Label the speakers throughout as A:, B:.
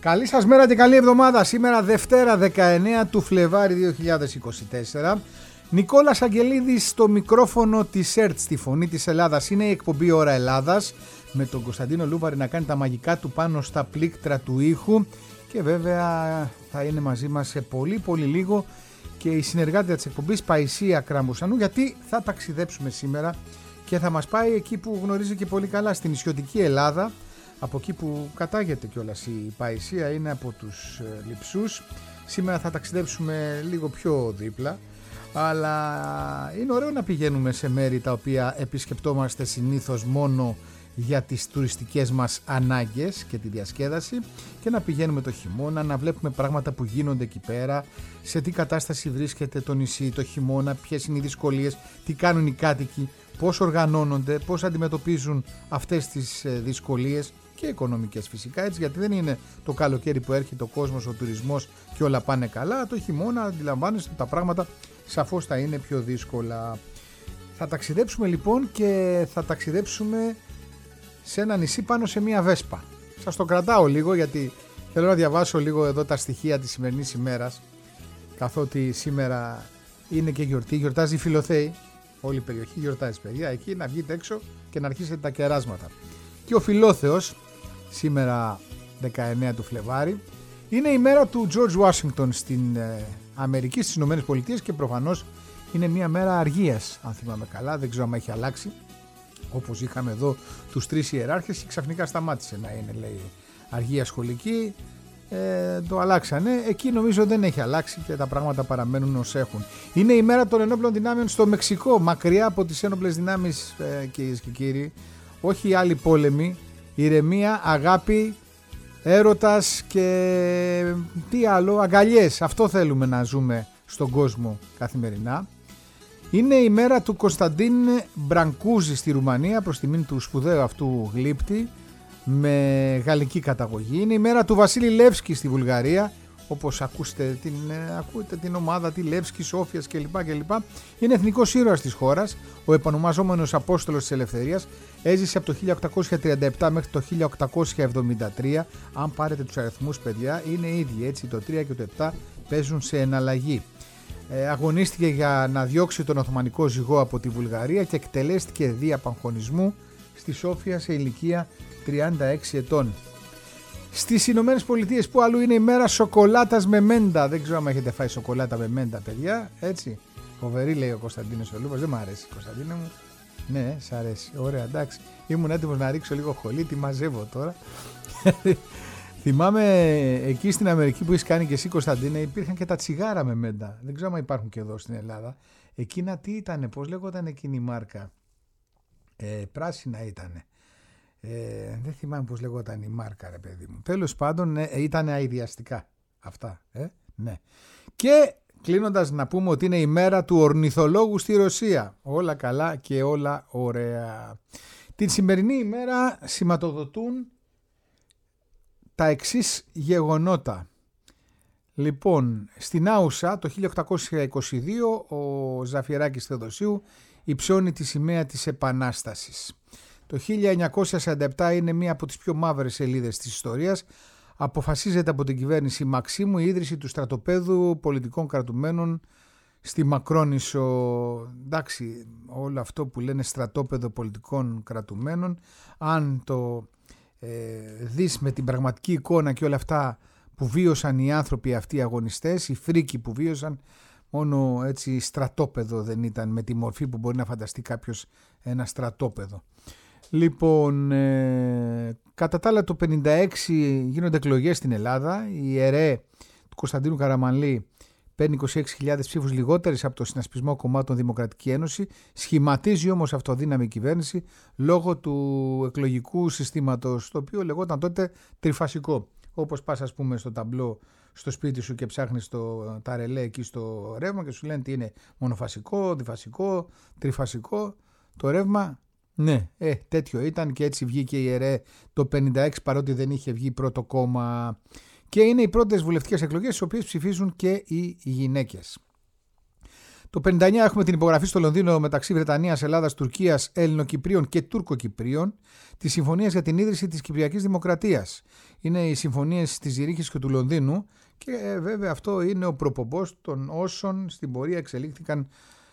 A: Καλή σας μέρα και καλή εβδομάδα. Σήμερα Δευτέρα 19 του Φλεβάρι 2024. Νικόλας Αγγελίδης στο μικρόφωνο της ΕΡΤ, στη φωνή της Ελλάδας. Είναι η εκπομπή Ώρα Ελλάδας με τον Κωνσταντίνο Λούβαρη να κάνει τα μαγικά του πάνω στα πλήκτρα του ήχου. Και βέβαια θα είναι μαζί μας σε πολύ λίγο και η συνεργάτηδα της εκπομπής Παϊσία Κραμπουσανού, γιατί θα ταξιδέψουμε σήμερα και θα μας πάει εκεί που γνωρίζει και πολύ καλά, στην νησιωτική Ελλάδα. Από εκεί που κατάγεται κιόλας η Παϊσία, είναι από τους Λειψούς. Σήμερα θα ταξιδέψουμε λίγο πιο δίπλα, αλλά είναι ωραίο να πηγαίνουμε σε μέρη τα οποία επισκεπτόμαστε συνήθως μόνο για τις τουριστικές μας ανάγκες και τη διασκέδαση, και να πηγαίνουμε το χειμώνα, να βλέπουμε πράγματα που γίνονται εκεί πέρα, σε τι κατάσταση βρίσκεται το νησί το χειμώνα, ποιες είναι οι δυσκολίες, τι κάνουν οι κάτοικοι, πώς οργανώνονται, πώς αντιμετωπίζουν αυτές τις δυσκολίες και οικονομικές φυσικά, έτσι, γιατί δεν είναι το καλοκαίρι που έρχεται ο κόσμος, ο τουρισμός και όλα πάνε καλά. Το χειμώνα αντιλαμβάνεστε τα πράγματα σαφώς θα είναι πιο δύσκολα. Θα ταξιδέψουμε λοιπόν και θα ταξιδέψουμε σε ένα νησί πάνω σε μια βέσπα. Σας το κρατάω λίγο γιατί θέλω να διαβάσω λίγο εδώ τα στοιχεία της σημερινής ημέρας, καθότι σήμερα είναι και γιορτή, γιορτάζει η Φιλοθέη. Όλη η περιοχή γιορτάζει, παιδιά, εκεί να βγείτε έξω και να αρχίσετε τα κεράσματα. Και ο Φιλόθεος, σήμερα 19 του Φλεβάρι, είναι η μέρα του George Washington στην Αμερική, στις Ηνωμένες Πολιτείες, και προφανώς είναι μια μέρα αργίας, αν θυμάμαι καλά, δεν ξέρω αν έχει αλλάξει, όπως είχαμε εδώ τους τρεις ιεράρχες και ξαφνικά σταμάτησε να είναι, λέει, αργία σχολική. Το αλλάξανε. Εκεί νομίζω δεν έχει αλλάξει και τα πράγματα παραμένουν ως έχουν. Είναι η μέρα των ενόπλων δυνάμεων στο Μεξικό, μακριά από τις ένοπλες δυνάμεις, κυρίες και κύριοι. Όχι οι άλλοι πόλεμοι, ηρεμία, αγάπη, έρωτας και τι άλλο, αγκαλιές. Αυτό θέλουμε να ζούμε στον κόσμο καθημερινά. Είναι η μέρα του Κωνσταντίν Μπρανκούζη στη Ρουμανία, προς τιμήν του σπουδαίου αυτού γλύπτη με γαλλική καταγωγή. Είναι η μέρα του Βασίλη Λεύσκη στη Βουλγαρία, όπως ακούτε την ομάδα, τη Λεύσκη, Σόφιας κλπ. Είναι εθνικός ήρωας της χώρας, ο επωνομαζόμενος Απόστολος της Ελευθερίας. Έζησε από το 1837 μέχρι το 1873. Αν πάρετε τους αριθμούς, παιδιά, είναι ίδιοι, έτσι, το 3 και το 7 παίζουν σε εναλλαγή. Αγωνίστηκε για να διώξει τον Οθωμανικό ζυγό από τη Βουλγαρία και εκτελέστηκε δι' απαγχωνισμού στη Σόφια σε ηλικία 36 ετών. Στις Ηνωμένες Πολιτείες, που αλλού, είναι η μέρα σοκολάτας με μέντα. Δεν ξέρω αν έχετε φάει σοκολάτα με μέντα, παιδιά, έτσι. Φοβερή, λέει ο Κωνσταντίνος ο Λούβας. Δεν μ' αρέσει, Κωνσταντίνε μου. Ναι, σ' αρέσει. Ωραία, εντάξει. Ήμουν έτοιμος να ρίξω λίγο χολή, τη μαζεύω τώρα. Θυμάμαι εκεί στην Αμερική που είσαι κάνει και εσύ, Κωνσταντίνε, υπήρχαν και τα τσιγάρα με μέντα. Δεν ξέρω αν υπάρχουν και εδώ στην Ελλάδα. Εκείνα τι ήτανε, πώς λέγονταν εκείνη η μάρκα? Πράσινα ήτανε. Δεν θυμάμαι πώς λεγόταν η μάρκα, ρε παιδί μου. Τέλος πάντων, ήταν αηδιαστικά αυτά. Ναι. Και κλείνοντας, να πούμε ότι είναι η μέρα του ορνηθολόγου στη Ρωσία. Όλα καλά και όλα ωραία. Την σημερινή ημέρα σηματοδοτούν τα εξής γεγονότα. Λοιπόν, στην Άουσα το 1822 ο Ζαφιεράκης Θεοδοσίου υψώνει τη σημαία της Επανάστασης. Το 1947 είναι μία από τις πιο μαύρες σελίδες της ιστορίας. Αποφασίζεται από την κυβέρνηση Μαξίμου η ίδρυση του στρατοπέδου πολιτικών κρατουμένων στη Μακρόνησο. Εντάξει, όλο αυτό που λένε στρατόπεδο πολιτικών κρατουμένων, αν το δεις με την πραγματική εικόνα και όλα αυτά που βίωσαν οι άνθρωποι αυτοί οι αγωνιστές, οι φρίκοι που βίωσαν, μόνο έτσι στρατόπεδο δεν ήταν, με τη μορφή που μπορεί να φανταστεί κάποιος ένα στρατόπεδο. Λοιπόν, κατά τα άλλα το 56 γίνονται εκλογές στην Ελλάδα. Η ΕΡΕ του Κωνσταντίνου Καραμανλή παίρνει 26.000 ψήφους λιγότερες από το Συνασπισμό Κομμάτων Δημοκρατική Ένωση. Σχηματίζει όμως αυτοδύναμη κυβέρνηση λόγω του εκλογικού συστήματος, το οποίο λεγόταν τότε τριφασικό. Όπως πας, ας πούμε, στο ταμπλό στο σπίτι σου και ψάχνεις τα ρελέ εκεί στο ρεύμα και σου λένε τι είναι, μονοφασικό, διφασικό, τριφασικό το ρεύμα. Ναι, τέτοιο ήταν, και έτσι βγήκε η ΕΡΕ το 56, παρότι δεν είχε βγει πρώτο κόμμα. Και είναι οι πρώτες βουλευτικές εκλογές στις οποίες ψηφίζουν και οι γυναίκες. Το 59 έχουμε την υπογραφή στο Λονδίνο μεταξύ Βρετανίας, Ελλάδας, Τουρκίας, Ελληνοκυπρίων και Τουρκοκυπρίων της Συμφωνίας για την ίδρυση της Κυπριακής Δημοκρατίας. Είναι οι συμφωνίες της Ζηρίχης και του Λονδίνου και βέβαια αυτό είναι ο προπομπός των όσων στην πορεία εξελίχθηκαν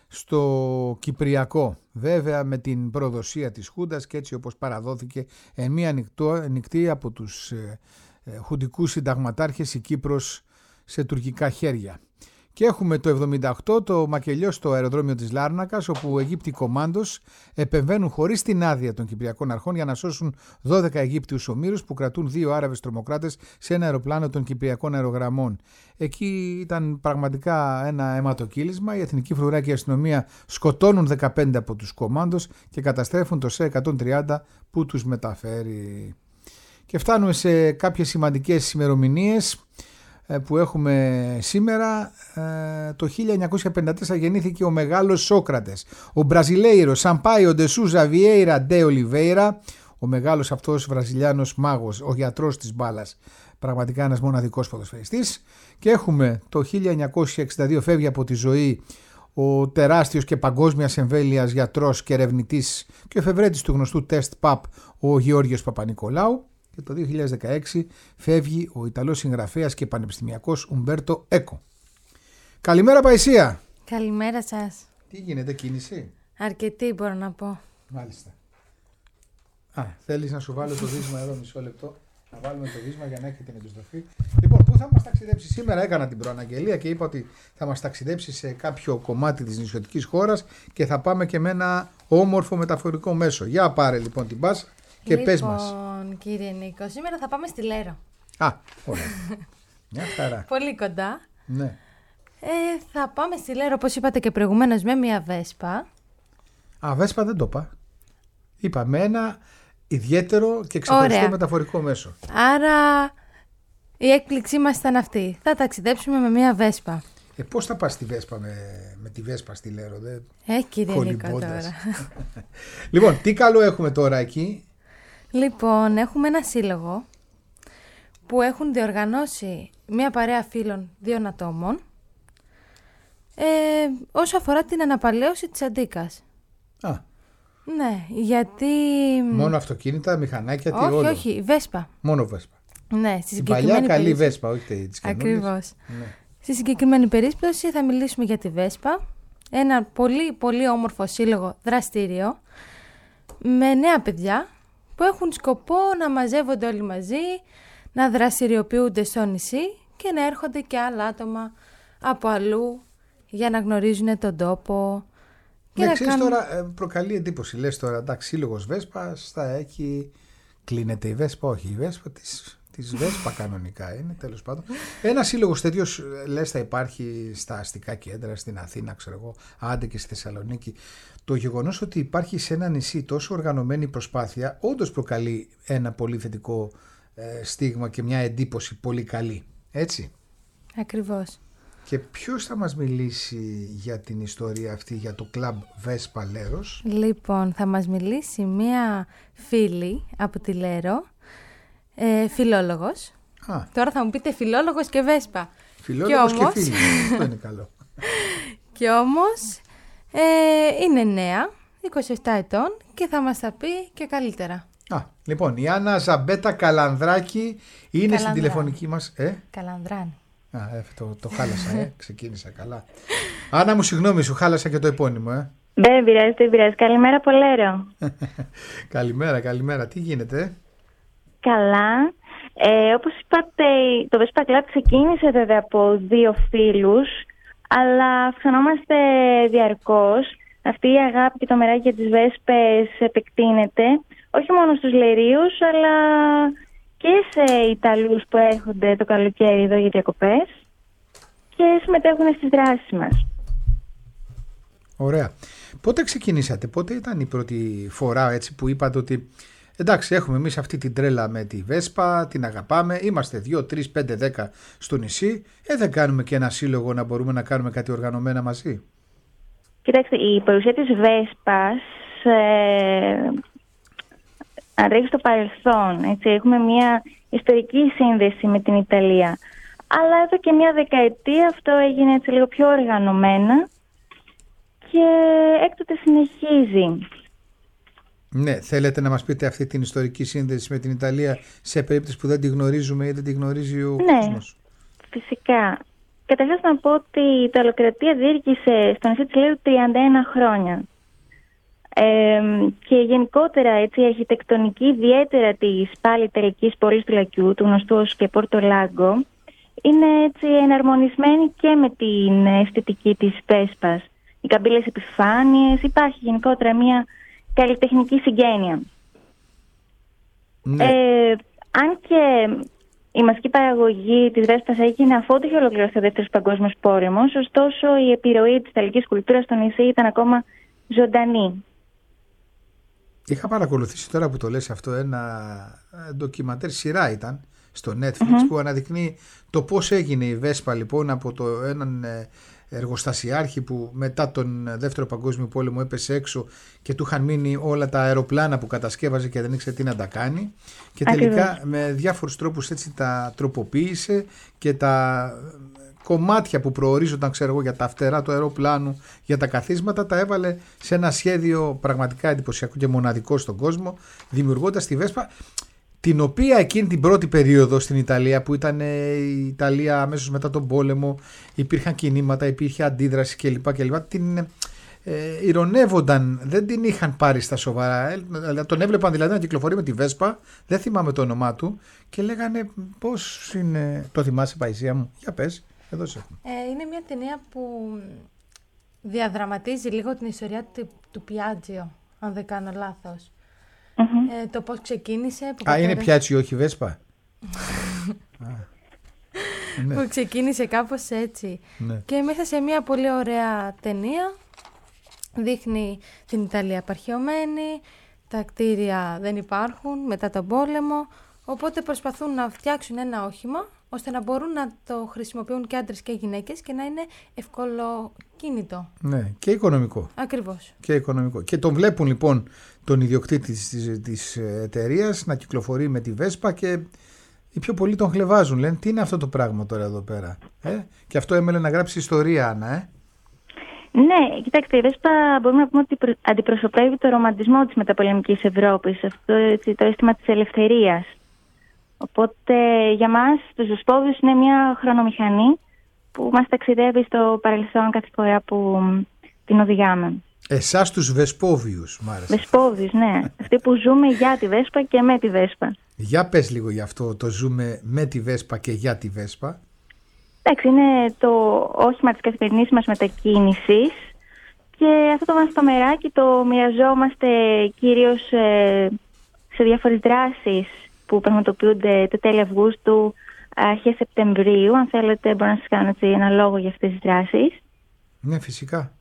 A: στο Κυπριακό. Βέβαια με την προδοσία της Χούντας και έτσι όπως παραδόθηκε εν μία νυχτή από τους χουντικούς συνταγματάρχες η Κύπρος σε τουρκικά χέρια. Και έχουμε το 78 το μακελιό στο αεροδρόμιο της Λάρνακας, όπου Αιγύπτιοι κομάντος επεμβαίνουν χωρίς την άδεια των Κυπριακών αρχών για να σώσουν 12 Αιγύπτιους ομήρους που κρατούν 2 Άραβες τρομοκράτες σε ένα αεροπλάνο των Κυπριακών αερογραμμών. Εκεί ήταν πραγματικά ένα αιματοκύλισμα. Η Εθνική Φρουρά και η αστυνομία σκοτώνουν 15 από τους κομάντος και καταστρέφουν το ΣΕ 130 που τους μεταφέρει. Και φτάνουμε σε κάποιες σημαντικές ημερομηνίες που έχουμε σήμερα. Το 1954 γεννήθηκε ο μεγάλος Σόκρατες, ο Μπραζιλέιρος Σαμπάιο ντε Σούζα Βιέιρα ντε Ολιβέιρα, ο μεγάλος αυτός Βραζιλιάνος μάγος, ο γιατρός της μπάλας, πραγματικά ένας μοναδικός ποδοσφαιριστής. Και έχουμε το 1962 φεύγει από τη ζωή ο τεράστιος και παγκόσμιας εμβέλειας γιατρός και ερευνητής και εφευρέτης του γνωστού τεστ ΠΑΠ ο Γεώργιος Παπα-Νικολάου. Και το 2016 φεύγει ο Ιταλός συγγραφέας και πανεπιστημιακός Ουμπέρτο Έκο. Καλημέρα Παϊσία.
B: Καλημέρα σας.
A: Τι γίνεται, κίνηση?
B: Αρκετή μπορώ να πω.
A: Μάλιστα. Θέλεις να σου βάλω το βίσμα εδώ μισό λεπτό? Να βάλουμε το βίσμα για να έχει την επιστροφή. Λοιπόν, πού θα μας ταξιδέψει σήμερα? Έκανα την προαναγγελία και είπα ότι θα μας ταξιδέψει σε κάποιο κομμάτι της νησιωτικής χώρας και θα πάμε και με ένα όμορφο μεταφορικό μέσο. Για πάρε λοιπόν την πάσα. Και πες μας.
B: Λοιπόν, κύριε Νίκο, σήμερα θα πάμε στη Λέρο.
A: Ωραία. Μια χαρά.
B: Πολύ κοντά.
A: Ναι.
B: Θα πάμε στη Λέρο, όπως είπατε και προηγουμένως, με μια Βέσπα.
A: Βέσπα δεν το είπα. Είπα με ένα ιδιαίτερο και ξεχωριστό μεταφορικό μέσο.
B: Άρα η έκπληξή μας ήταν αυτή. Θα ταξιδέψουμε με μια Βέσπα.
A: Πώς θα πας στη Βέσπα με τη Βέσπα στη Λέρο?
B: Κύριε Νίκο τώρα.
A: Λοιπόν, τι καλό έχουμε τώρα εκεί?
B: Λοιπόν, έχουμε ένα σύλλογο που έχουν διοργανώσει μια παρέα φίλων 2 ατόμων όσο αφορά την αναπαλαίωση της Αντίκας. Ναι, γιατί...
A: Μόνο αυτοκίνητα, μηχανάκια, τι όλο?
B: Όχι, Βέσπα.
A: Μόνο Βέσπα.
B: Ναι,
A: στην παλιά καλή Βέσπα, όχι τις καινούριες.
B: Ακριβώς.
A: Ναι.
B: Στη συγκεκριμένη περίπτωση θα μιλήσουμε για τη Βέσπα, ένα πολύ πολύ όμορφο σύλλογο δραστήριο με νέα παιδιά που έχουν σκοπό να μαζεύονται όλοι μαζί, να δραστηριοποιούνται στο νησί και να έρχονται και άλλα άτομα από αλλού για να γνωρίζουν τον τόπο.
A: Ναι, ξέρεις τώρα προκαλεί εντύπωση. Λες τώρα, εντάξει, σύλλογος Βέσπας θα έχει... Κλείνεται η Βέσπα? Όχι, η Βέσπα της Βέσπα κανονικά είναι, τέλος πάντων. Ένα σύλλογος τέτοιος λες θα υπάρχει στα αστικά κέντρα, στην Αθήνα, ξέρω εγώ, άντε και στη Θεσσαλονίκη. Το γεγονός ότι υπάρχει σε ένα νησί τόσο οργανωμένη προσπάθεια όντως προκαλεί ένα πολύ θετικό στίγμα και μια εντύπωση πολύ καλή, έτσι?
B: Ακριβώς.
A: Και ποιος θα μας μιλήσει για την ιστορία αυτή, για το κλαμπ Βέσπα Λέρος?
B: Λοιπόν, θα μας μιλήσει μια φίλη από τη Λέρο, φιλόλογος. Τώρα θα μου πείτε φιλόλογος και Βέσπα.
A: Φιλόλογος και φίλη, αυτό είναι καλό.
B: Και όμως είναι νέα, 27 ετών και θα μας τα πει και καλύτερα.
A: Λοιπόν, η Άννα Ζαμπέτα Καλανδράκη είναι στην τηλεφωνική μας.
B: Καλανδράνη.
A: Το χάλασα, ξεκίνησα καλά. Άννα μου, συγγνώμη, σου χάλασα και το επώνυμο.
C: Δεν πειράζει. Καλημέρα από Λέρο.
A: Καλημέρα. Τι γίνεται?
C: Καλά. Όπως είπατε, το Vespa Club ξεκίνησε βέβαια από 2 φίλους, αλλά αυξανόμαστε διαρκώς. Αυτή η αγάπη και το μεράκι για τις Βέσπες επεκτείνεται, όχι μόνο στους Λερίους, αλλά και σε Ιταλούς που έρχονται το καλοκαίρι εδώ για διακοπές και συμμετέχουν στις δράσεις μας.
A: Ωραία. Πότε ξεκινήσατε, πότε ήταν η πρώτη φορά έτσι που είπατε ότι εντάξει, έχουμε εμείς αυτή την τρέλα με τη Βέσπα, την αγαπάμε, είμαστε 2, 3, 5, 10 στο νησί, δεν κάνουμε και ένα σύλλογο να μπορούμε να κάνουμε κάτι οργανωμένα μαζί?
C: Κοιτάξτε, η παρουσία της Βέσπας ανρέχει στο παρελθόν. Έτσι. Έχουμε μια ιστορική σύνδεση με την Ιταλία. Αλλά εδώ και μια δεκαετία αυτό έγινε έτσι λίγο πιο οργανωμένα και έκτοτε συνεχίζει.
A: Ναι, θέλετε να μας πείτε αυτή την ιστορική σύνδεση με την Ιταλία σε περίπτωση που δεν τη γνωρίζουμε ή δεν τη γνωρίζει ο κόσμος?
C: Φυσικά. Καταρχάς να πω ότι η Ιταλοκρατία διήρκησε στο νησί της Λέρου 31 χρόνια. Και γενικότερα έτσι, η αρχιτεκτονική, ιδιαίτερα της πάλι ιταλικής πόλης του Λακιού, του γνωστού ως και Πόρτο Λάγκο, είναι έτσι εναρμονισμένη και με την αισθητική της Βέσπας. Οι καμπύλες επιφάνειες, υπάρχει γενικότερα μια καλλιτεχνική συγγένεια.
A: Ναι.
C: Αν και η μαζική παραγωγή της Βέσπας έγινε αφότου είχε ολοκληρωθεί ο Δεύτερος Παγκόσμιος Πόλεμος, ωστόσο η επιρροή της ιταλικής κουλτούρας στο νησί ήταν ακόμα ζωντανή.
A: Είχα παρακολουθήσει, τώρα που το λες αυτό, ένα ντοκιμαντέρ, σειρά ήταν στο Netflix, που αναδεικνύει το πώς έγινε η Βέσπα λοιπόν από έναν εργοστασιάρχη που μετά τον Δεύτερο Παγκόσμιο Πόλεμο έπεσε έξω και του είχαν μείνει όλα τα αεροπλάνα που κατασκεύαζε και δεν ήξερε τι να τα κάνει, και τελικά με διάφορους τρόπους έτσι τα τροποποίησε και τα κομμάτια που προορίζονταν, ξέρω εγώ, για τα φτερά του αεροπλάνου, για τα καθίσματα, τα έβαλε σε ένα σχέδιο πραγματικά εντυπωσιακό και μοναδικό στον κόσμο, δημιουργώντας τη Βέσπα, την οποία εκείνη την πρώτη περίοδο στην Ιταλία, που ήταν η Ιταλία αμέσως μετά τον πόλεμο, υπήρχαν κινήματα, υπήρχε αντίδραση κλπ. Την ηρωνεύονταν, δεν την είχαν πάρει στα σοβαρά. Τον έβλεπαν δηλαδή να κυκλοφορεί με τη Βέσπα, δεν θυμάμαι το όνομά του, και λέγανε πώς είναι. Το θυμάσαι, Παϊσία μου? Για πες, εδώ σε έχουμε.
B: Είναι μια ταινία που διαδραματίζει λίγο την ιστορία του Πιάτζιο, αν δεν κάνω λάθος. Το πώς ξεκίνησε.
A: Είναι Πιάτσιο, όχι Βέσπα. Ναι.
B: Που ξεκίνησε κάπως έτσι.
A: Ναι.
B: Και μέσα σε μια πολύ ωραία ταινία δείχνει την Ιταλία απαρχαιωμένη, τα κτίρια δεν υπάρχουν μετά τον πόλεμο, οπότε προσπαθούν να φτιάξουν ένα όχημα ώστε να μπορούν να το χρησιμοποιούν και άντρες και γυναίκες και να είναι ευκολοκίνητο.
A: Ναι, και οικονομικό.
B: Ακριβώς.
A: Και οικονομικό. Και τον βλέπουν λοιπόν τον ιδιοκτήτη της εταιρείας να κυκλοφορεί με τη Βέσπα και οι πιο πολλοί τον χλευάζουν. Λένε, τι είναι αυτό το πράγμα τώρα εδώ πέρα? Και αυτό έμελε να γράψει ιστορία, Άννα.
C: Ναι, κοιτάξτε, η Βέσπα μπορούμε να πούμε ότι αντιπροσωπεύει το ρομαντισμό της μεταπολεμικής Ευρώπης, αυτό έτσι, το αίσθημα της ελευθερίας. Οπότε για μας τους Βεσπόβιους είναι μια χρονομηχανή που μας ταξιδεύει στο παρελθόν κάθε φορά που την οδηγάμε.
A: Εσάς τους Βεσπόβιους, μ' άρεσε.
C: Βεσπόβιους, ναι. Αυτοί που ζούμε για τη Βέσπα και με τη Βέσπα.
A: Για πες λίγο γι' αυτό, το ζούμε με τη Βέσπα και για τη Βέσπα.
C: Εντάξει, είναι το όχημα της καθημερινής μας μετακίνησης και αυτό το βανστομεράκι το μοιραζόμαστε κυρίως σε διάφορες δράσεις που πραγματοποιούνται το τέλη Αυγούστου, αρχές Σεπτεμβρίου. Αν θέλετε μπορώ να σας κάνω έτσι ένα λόγο για αυτές τις δράσεις.
A: Ναι, φυσικά.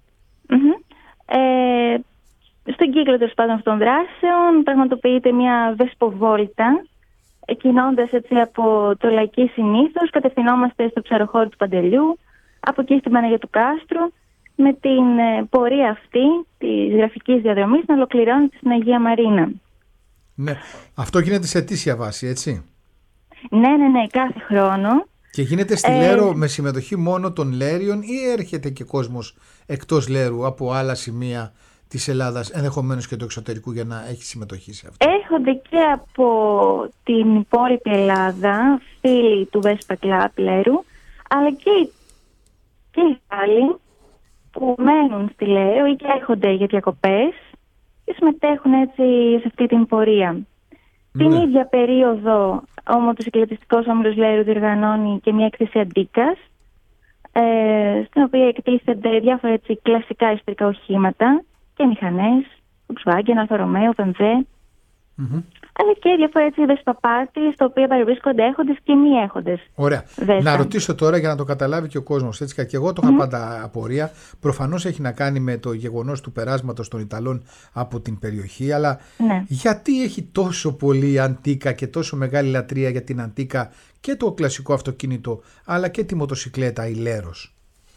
C: Στον κύκλο των αυτών των δράσεων πραγματοποιείται μια βεσποβόλτα. Κινώντας έτσι από το Λαϊκή συνήθως, κατευθυνόμαστε στο ψαροχώρο του Παντελιού, από εκεί στην Παναγία του Κάστρου, με την πορεία αυτή της γραφικής διαδρομής να ολοκληρώνεται στην Αγία Μαρίνα.
A: Ναι, αυτό γίνεται σε αιτήσια βάση, έτσι?
C: Ναι, κάθε χρόνο.
A: Και γίνεται στη Λέρο με συμμετοχή μόνο των Λέριων ή έρχεται και κόσμος εκτός Λέρου από άλλα σημεία της Ελλάδας, ενδεχομένως και του εξωτερικού, για να έχει συμμετοχή σε αυτό?
C: Έρχονται και από την υπόλοιπη Ελλάδα φίλοι του Vespa Club Λέρου, αλλά και οι άλλοι που μένουν στη Λέρο ή και έρχονται για διακοπές και συμμετέχουν έτσι σε αυτή την πορεία.
A: Ναι.
C: Την ίδια περίοδο ο Μοτοσυκλετιστικός Όμιλος Λέρου διοργανώνει και μια έκθεση Αντίκας, στην οποία εκτίθενται διάφορα έτσι κλασικά ιστορικά οχήματα και μηχανές, Volkswagen, Αλφα Ρωμαίο, BMW, αλλά και διάφορα έτσι Vespa-party, στα οποία παρευρίσκονται έχοντες και μη έχοντες.
A: Ωραία.
C: Vespa.
A: Να ρωτήσω τώρα για να το καταλάβει και ο κόσμος, έτσι, και εγώ το είχα πάντα απορία. Προφανώς έχει να κάνει με το γεγονός του περάσματος των Ιταλών από την περιοχή, αλλά γιατί έχει τόσο πολύ αντίκα και τόσο μεγάλη λατρεία για την αντίκα και το κλασικό αυτοκίνητο, αλλά και τη μοτοσυκλέτα, η Λέρος?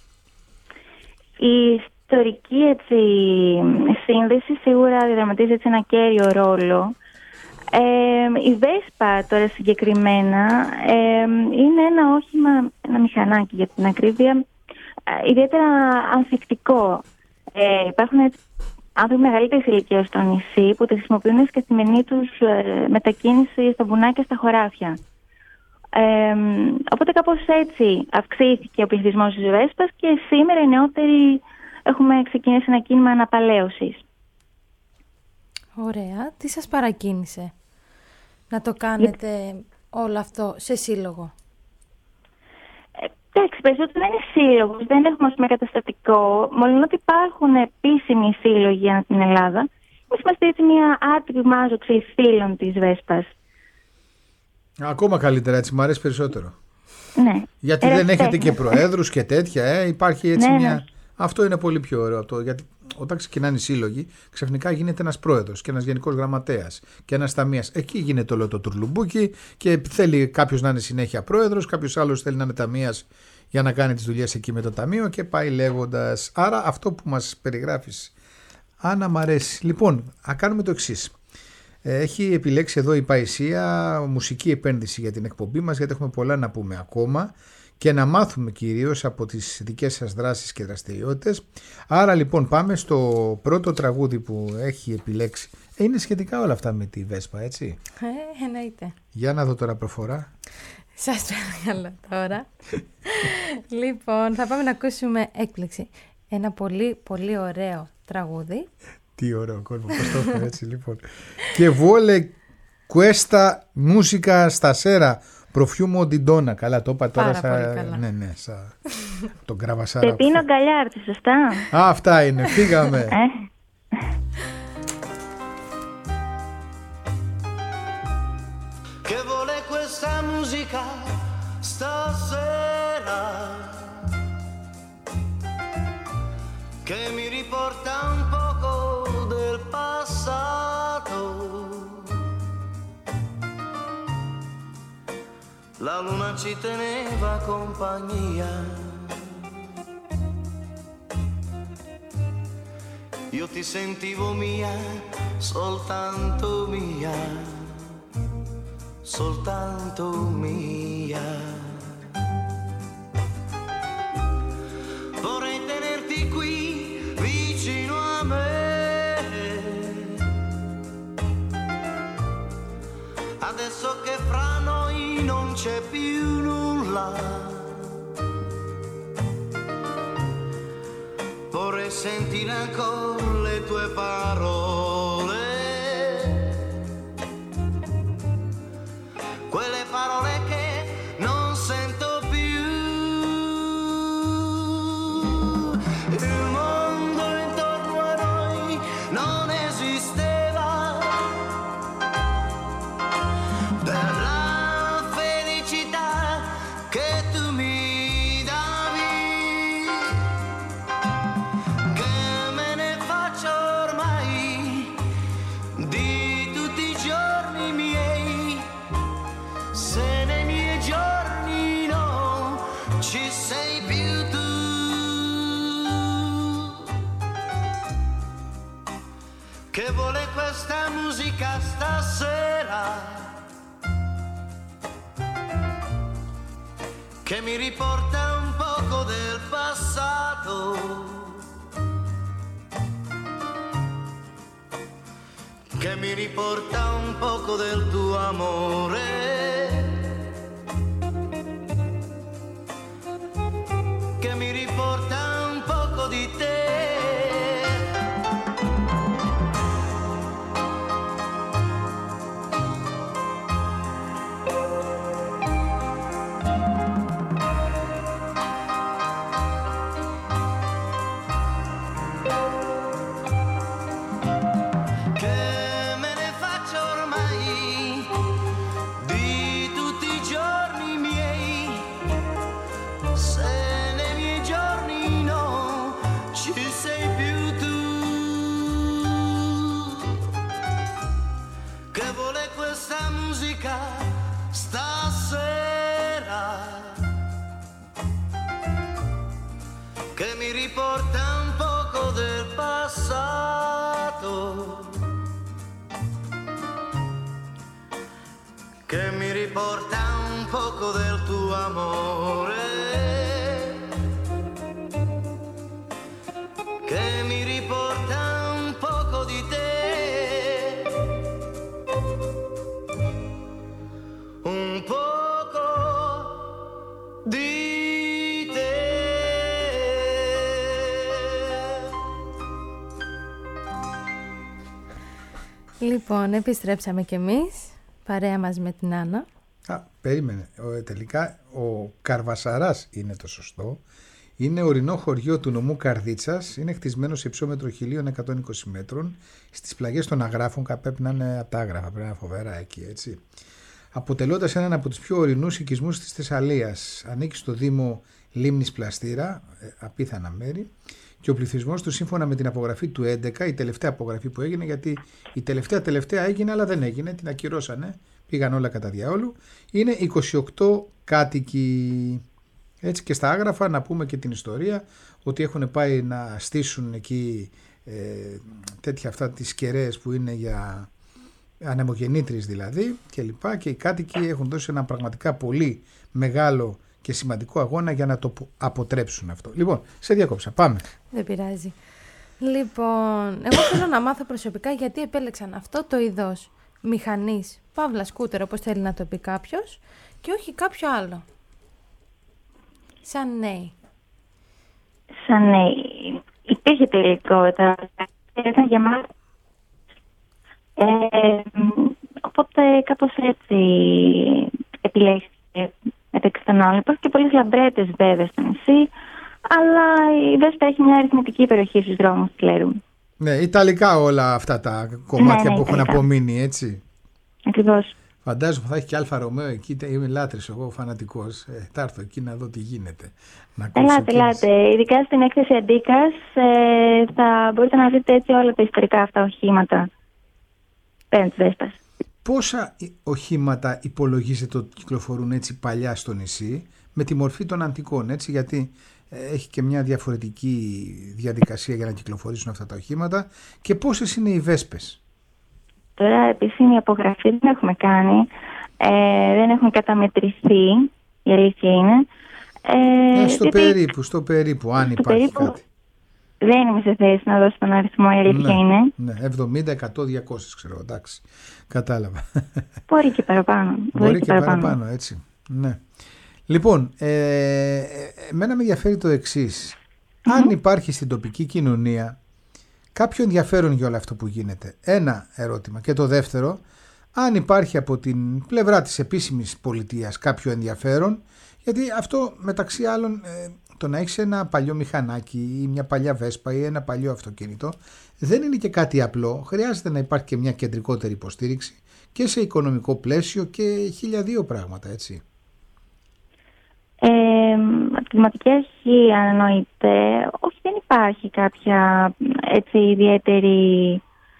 C: Η ιστορική έτσι σύνδεση σίγουρα διαδραματίζει έτσι ένα κέριο ρόλο. Η Vespa τώρα συγκεκριμένα είναι ένα όχημα, ένα μηχανάκι για την ακρίβεια, ιδιαίτερα ανθεκτικό. υπάρχουν άνθρωποι μεγαλύτερης ηλικίας στο νησί που τη χρησιμοποιούν στην καθημερινή τους μετακίνηση στα βουνά και στα χωράφια. Οπότε κάπως έτσι αυξήθηκε ο πληθυσμός της Βέσπας και σήμερα οι νεότεροι έχουμε ξεκινήσει ένα κίνημα αναπαλαίωσης.
B: Ωραία. Τι σας παρακίνησε να το κάνετε όλο αυτό σε σύλλογο?
C: Εντάξει, περισσότερο δεν είναι σύλλογος, δεν έχουμε με καταστατικό, μόλις ότι υπάρχουν επίσημοι σύλλογοι ανά την Ελλάδα. Εμείς είμαστε έτσι μια άτυπη μάζοξη φίλων της Βέσπας.
A: Ακόμα καλύτερα, έτσι, μου αρέσει περισσότερο.
C: Ναι.
A: Γιατί δεν έχετε και προέδρους και τέτοια, υπάρχει έτσι μια... Ναι. Αυτό είναι πολύ πιο ωραίο, γιατί όταν ξεκινάνε οι σύλλογοι, ξαφνικά γίνεται ένας πρόεδρος και ένας γενικός γραμματέας και ένας ταμείας. Εκεί γίνεται όλο το τουρλουμπούκι και θέλει κάποιος να είναι συνέχεια πρόεδρος, κάποιος άλλος θέλει να είναι ταμείας για να κάνει τις δουλειές εκεί με το ταμείο και πάει λέγοντας. Άρα αυτό που μας περιγράφεις, Άννα, μ' αρέσει. Λοιπόν, να κάνουμε το εξής. Έχει επιλέξει εδώ η Παϊσία μουσική επένδυση για την εκπομπή μας, γιατί έχουμε πολλά να πούμε ακόμα και να μάθουμε κυρίως από τις δικές σας δράσεις και δραστηριότητες. Άρα λοιπόν πάμε στο πρώτο τραγούδι που έχει επιλέξει. Είναι σχετικά όλα αυτά με τη Βέσπα, έτσι?
B: Εννοείται.
A: Για να δω τώρα προφορά.
B: Σας παρακαλώ τώρα. Λοιπόν, θα πάμε να ακούσουμε έκπληξη. Ένα πολύ πολύ ωραίο τραγούδι. Τι
A: ωραίο κόσμο, πώς το έχω έτσι λοιπόν. Και vuole questa musica stasera profumo di donna. Καλά το είπα τώρα. Ναι, τον Γκραβασάρα.
C: Πεπίνο Γκαλιάρτη, σωστά?
A: Αυτά είναι, φύγαμε.
D: Che vuole questa musica stasera, che mi riporta un poco del passato. La luna ci teneva compagnia, io ti sentivo mia, soltanto mia, soltanto mia. Vorrei tenerti qui vicino a me, adesso che fra noi non c'è più nulla. Vorrei sentire ancora le tue parole, quelle parole che non sento più. Il mondo intorno a noi non esisteva, della felicità che tu mi davi, che me ne faccio ormai di tutti i giorni miei, se nei miei giorni no ci sei più tu. Che vuole questa musica stasera, che mi riporta un poco del passato, che mi riporta un poco del tuo amore, che mi riporta un poco di te. Che me ne faccio ormai di tutti i giorni miei, se nei miei giorni no ci sei più tu. Che vuole questa musica stasera, che mi riporta un poco del passato, che mi riporta un poco del tuo amore, che mi di te.
B: Λοιπόν, επιστρέψαμε κι εμείς, παρέα μας με την Άννα.
A: Περίμενε. Τελικά ο Καρβασαράς είναι το σωστό. Είναι ορεινό χωριό του νομού Καρδίτσας. Είναι χτισμένο σε υψόμετρο 1120 μέτρων στις πλαγιές των Αγράφων. Πρέπει να είναι από τα Άγραφα, πρέπει να είναι φοβερά εκεί, έτσι. Αποτελώντας έναν από τους πιο ορεινούς οικισμούς της Θεσσαλίας. Ανήκει στο Δήμο Λίμνης Πλαστήρα, απίθανα μέρη. Και ο πληθυσμός του, σύμφωνα με την απογραφή του 11, η τελευταία απογραφή που έγινε, γιατί η τελευταία έγινε, αλλά δεν έγινε, την ακυρώσανε, πήγαν όλα κατά διαόλου, είναι 28 κάτοικοι. Έτσι, και στα Άγραφα να πούμε και την ιστορία, ότι έχουν πάει να στήσουν εκεί τέτοια αυτά τις κεραίες που είναι για ανεμογεννήτρες δηλαδή και λοιπά, και οι κάτοικοι έχουν δώσει ένα πραγματικά πολύ μεγάλο και σημαντικό αγώνα για να το αποτρέψουν αυτό. Λοιπόν, σε διακόψα. Πάμε.
B: Δεν πειράζει. Λοιπόν, εγώ θέλω να μάθω προσωπικά γιατί επέλεξαν αυτό το είδος μηχανής, παύλα σκούτερ, όπως θέλει να το πει κάποιος, και όχι κάποιο άλλο. Σαν νέοι.
C: Σαν νέοι. Υπήρχε τελικότητα. Ήταν γεμάτο. Οπότε κάπως έτσι επιλέγθηκε μεταξύ των άλλων. Υπάρχουν και πολλές λαμπρέτες βέβαια στο νησί, αλλά η Βέσπα έχει μια αριθμητική περιοχή στους δρόμους του Λέρου.
A: Ναι, ιταλικά όλα αυτά τα κομμάτια που έχουν απομείνει, έτσι.
C: Ακριβώς.
A: Φαντάζομαι θα έχει και Αλφα Ρωμαίο εκεί, είμαι λάτρης, εγώ φανατικός. Θα έρθω εκεί να δω τι γίνεται.
C: Ελάτε. Ειδικά στην έκθεση Αντίκας θα μπορείτε να δείτε έτσι όλα τα ιστορικά αυτά οχήματα πέραν της Βέσπας.
A: Πόσα οχήματα υπολογίζεται ότι κυκλοφορούν έτσι παλιά στο νησί, με τη μορφή των αντικών, έτσι, γιατί έχει και μια διαφορετική διαδικασία για να κυκλοφορήσουν αυτά τα οχήματα, και πόσες είναι οι Βέσπες?
C: Τώρα επίσημη απογραφή δεν έχουμε κάνει, δεν έχουν καταμετρηθεί, η αλήθεια είναι.
A: Στο περίπου, αν υπάρχει κάτι.
C: Δεν είμαι σε θέση να δώσω τον αριθμό, η αλήθεια είναι.
A: Ναι, 70, 100, 200 ξέρω, εντάξει, κατάλαβα.
C: Μπορεί και παραπάνω.
A: Μπορεί και παραπάνω, έτσι, ναι. Λοιπόν, εμένα με ενδιαφέρει το εξής. Αν υπάρχει στην τοπική κοινωνία κάποιο ενδιαφέρον για όλο αυτό που γίνεται. Ένα ερώτημα. Και το δεύτερο, αν υπάρχει από την πλευρά της επίσημης πολιτείας κάποιο ενδιαφέρον, γιατί αυτό μεταξύ άλλων το να έχεις ένα παλιό μηχανάκι ή μια παλιά Βέσπα ή ένα παλιό αυτοκίνητο δεν είναι και κάτι απλό. Χρειάζεται να υπάρχει και μια κεντρικότερη υποστήριξη και σε οικονομικό πλαίσιο και 1002 πράγματα, έτσι.
C: Από τη Δημοτική Αρχή, αν εννοείται, όχι, δεν υπάρχει κάποια έτσι ιδιαίτερη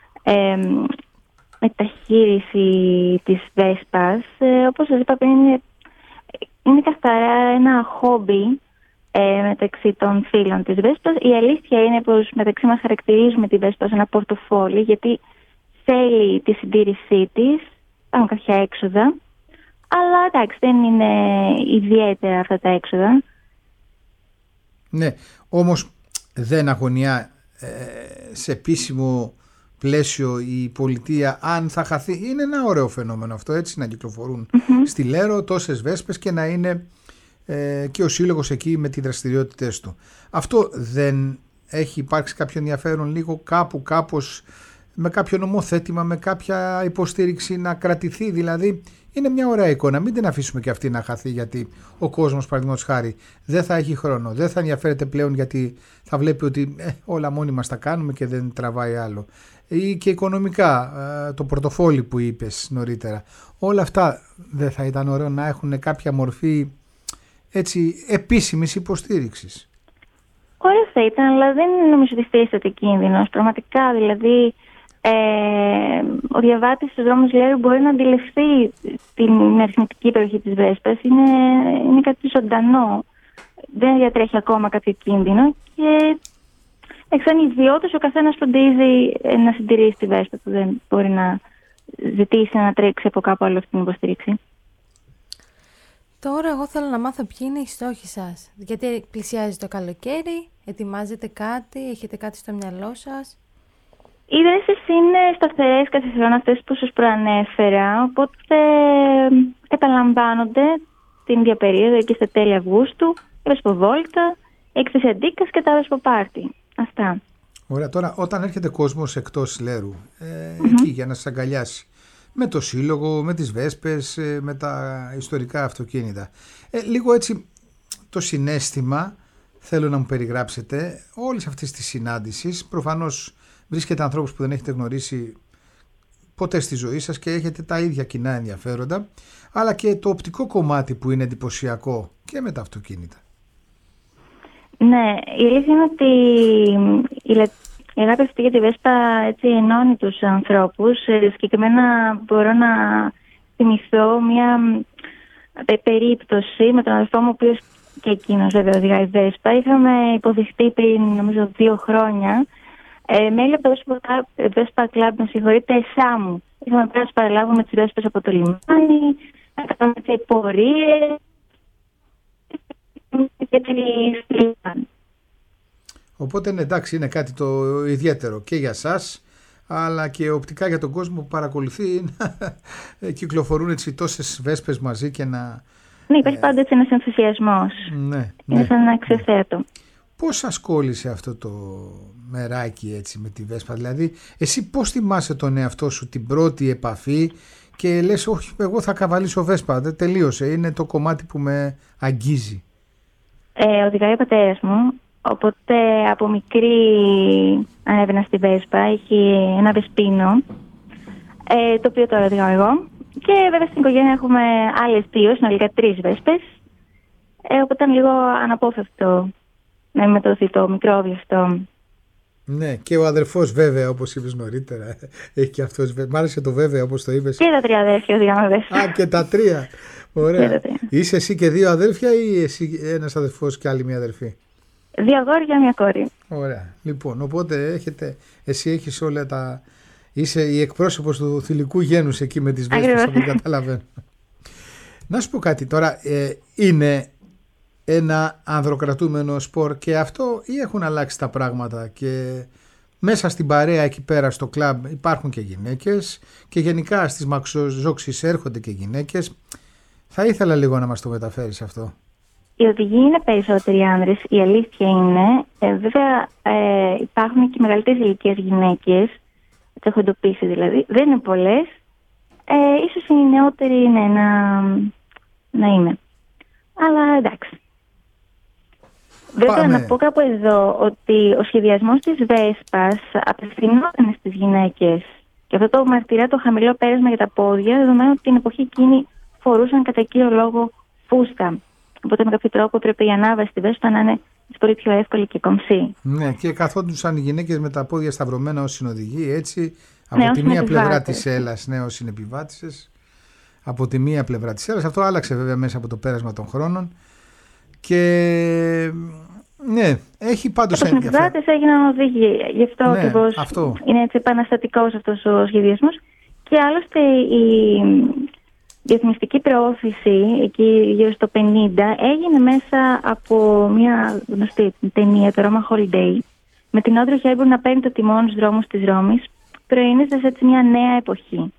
C: μεταχείριση της Βέσπας. Όπως σας είπα πριν, είναι καθαρά ένα χόμπι μεταξύ των φίλων της Βέσπας. Η αλήθεια είναι πως μεταξύ μας χαρακτηρίζουμε τη Βέσπα σαν ένα πορτοφόλι, γιατί θέλει τη συντήρησή της, υπάρχουν κάποια έξοδα. Αλλά εντάξει, δεν είναι ιδιαίτερα αυτά τα έξοδα.
A: Ναι, όμως δεν αγωνιά σε επίσημο πλαίσιο η πολιτεία αν θα χαθεί. Είναι ένα ωραίο φαινόμενο αυτό, έτσι, να κυκλοφορούν στη Λέρο τόσες Βέσπες και να είναι και ο σύλλογος εκεί με τις δραστηριότητες του. Αυτό δεν έχει υπάρξει κάποιο ενδιαφέρον λίγο κάπως με κάποιο νομοθέτημα, με κάποια υποστήριξη να κρατηθεί? Δηλαδή είναι μια ωραία εικόνα, μην την αφήσουμε και αυτή να χαθεί, γιατί ο κόσμος, παραδείγματος χάρη, δεν θα έχει χρόνο, δεν θα ενδιαφέρεται πλέον, γιατί θα βλέπει ότι όλα μόνοι μας τα κάνουμε και δεν τραβάει άλλο. Ή και οικονομικά, το πορτοφόλι που είπες νωρίτερα, όλα αυτά δεν θα ήταν ωραίο να έχουν κάποια μορφή έτσι επίσημης υποστήριξης?
C: Ωραίο θα ήταν, αλλά δεν νομίζω ότι υφίσταται κίνδυνος. Πραγματικά, δηλαδή, ο διαβάτης στους δρόμους Λέρου μπορεί να αντιληφθεί την αριθμητική περιοχή της Βέσπας. Είναι κάτι ζωντανό. Δεν διατρέχει ακόμα κάποιο κίνδυνο και σαν ιδιώτες ο καθένας φροντίζει να συντηρήσει τη Βέσπα που δεν μπορεί να ζητήσει να τρέξει από κάπου άλλο αυτή την υποστήριξη.
B: Τώρα εγώ θέλω να μάθω ποιοι είναι οι στόχοι σας. Γιατί πλησιάζει το καλοκαίρι, ετοιμάζετε κάτι, έχετε κάτι στο μυαλό σας?
C: Οι δράσεις είναι σταθερές καθ' αυτές που σας προανέφερα, οπότε καταλαμβάνονται την ίδια περίοδο, εκεί στα τέλη Αυγούστου, η Βεσποβόλτα, η έκθεση Αντίκας και τα Βεσποπάρτι. Αυτά.
A: Ωραία, τώρα όταν έρχεται κόσμος εκτός Λέρου, εκεί για να σας αγκαλιάσει, με το σύλλογο, με τις βέσπες, με τα ιστορικά αυτοκίνητα, λίγο έτσι το συναίσθημα θέλω να μου περιγράψετε όλες αυτές τις συνάντησεις. Προφανώς βρίσκετε ανθρώπους που δεν έχετε γνωρίσει ποτέ στη ζωή σας και έχετε τα ίδια κοινά ενδιαφέροντα, αλλά και το οπτικό κομμάτι που είναι εντυπωσιακό και με τα αυτοκίνητα.
C: Ναι, η αλήθεια είναι ότι η αγάπη αυτή για τη Βέσπα έτσι ενώνει τους ανθρώπους. Συγκεκριμένα μπορώ να θυμηθώ μια περίπτωση με τον αδελφό μου, ο οποίος και εκείνος βέβαια οδηγάει Βέσπα. Είχαμε υποδεχτεί πριν νομίζω 2 χρόνια μέλη από το Vespa Club, με συγχωρείτε, Σάμου. Είχαμε πρέπει να παραλάβουμε τις Βέσπες από το λιμάνι, να κάνουμε πορείες και
A: οπότε εντάξει, είναι κάτι το ιδιαίτερο και για σας, αλλά και οπτικά για τον κόσμο που παρακολουθεί να κυκλοφορούν έτσι τόσες Βέσπες μαζί και να...
C: Ναι, υπάρχει πάντα έτσι ένας ενθουσιασμός.
A: Ναι,
C: είναι σαν ένα ξεθέτω.
A: Πώς σας κόλλησε αυτό το μεράκι έτσι με τη Βέσπα? Δηλαδή, εσύ πώς θυμάσαι τον εαυτό σου την πρώτη επαφή και λες, όχι, εγώ θα καβαλήσω Βέσπα, δεν τελείωσε, είναι το κομμάτι που με αγγίζει?
C: Οδηγάει ο πατέρας μου, οπότε από μικρή ανέβαινα στη Βέσπα. Έχει ένα βεσπίνο, το οποίο τώρα οδηγάω εγώ. Και βέβαια στην οικογένεια έχουμε άλλες 2, συνολικά 3 Βέσπες. Οπότε ήταν λίγο αναπόφευκτο να μεταδοθεί το μικρόβιο αυτό.
A: Ναι, και ο αδερφός βέβαια, όπως είπες νωρίτερα, έχει και αυτός. Μ' άρεσε το βέβαια, όπως το είπες.
C: Και τα 3 αδέρφια οδηγάμε Βέσπα.
A: Α, και τα 3. Ωραία. Είσαι εσύ και 2 αδέρφια ή εσύ ένας αδερφός και άλλη 1 αδερφή?
C: 2 αγόρια, 1 κόρη.
A: Ωραία. Λοιπόν, οπότε εσύ έχεις όλα τα... Είσαι η εκπρόσωπος του θηλυκού γένους εκεί με τις Βέσπες, από ό,τι καταλαβαίνω. Να σου πω κάτι τώρα, είναι ένα ανδροκρατούμενο σπορ και αυτό, ή έχουν αλλάξει τα πράγματα και μέσα στην παρέα εκεί πέρα στο κλαμπ υπάρχουν και γυναίκες και γενικά στις μαξοζόξεις έρχονται και γυναίκες? Θα ήθελα λίγο να μας το μεταφέρεις αυτό.
C: Οι οδηγοί είναι περισσότεροι άνδρες, η αλήθεια είναι. Βέβαια υπάρχουν και μεγαλύτερες ηλικίες γυναίκες, τις έχω εντοπίσει δηλαδή. Δεν είναι πολλές. Ίσως οι νεότεροι είναι να είναι. Αλλά εντάξει. Βέβαια να πω κάπου εδώ ότι ο σχεδιασμός της Βέσπας απευθυνόταν στις γυναίκες. Και αυτό το μαρτυρά το χαμηλό πέρασμα για τα πόδια, δεδομένου ότι την εποχή εκείνη φορούσαν κατά κύριο λόγο φούστα. Οπότε με κάποιο τρόπο πρέπει η ανάβαση στη Βέσπα να είναι πολύ πιο εύκολη και κομψή.
A: Ναι, και καθόντουσαν οι γυναίκες με τα πόδια σταυρωμένα ως συνοδηγοί, έτσι. Από τη μία πλευρά της Έλλας, ναι, ως συνεπιβάτησες. Από τη μία πλευρά της Έλλας. Αυτό άλλαξε βέβαια μέσα από το πέρασμα των χρόνων. Και ναι, έχει πάντως ενδιαφέρον. Οι συνεπιβάτες
C: έγιναν οδηγοί. Γι' αυτό
A: ναι,
C: ακριβώς είναι έτσι επαναστατικός αυτός ο σχεδιασμός. Και άλλωστε η διαφημιστική προώθηση εκεί γύρω στο 50 έγινε μέσα από μια γνωστή ταινία, το Roma Holiday, με την Audrey Hepburn να παίρνει το τιμόνι στους δρόμους της Ρώμης, προεινίζοντας έτσι μια νέα εποχή.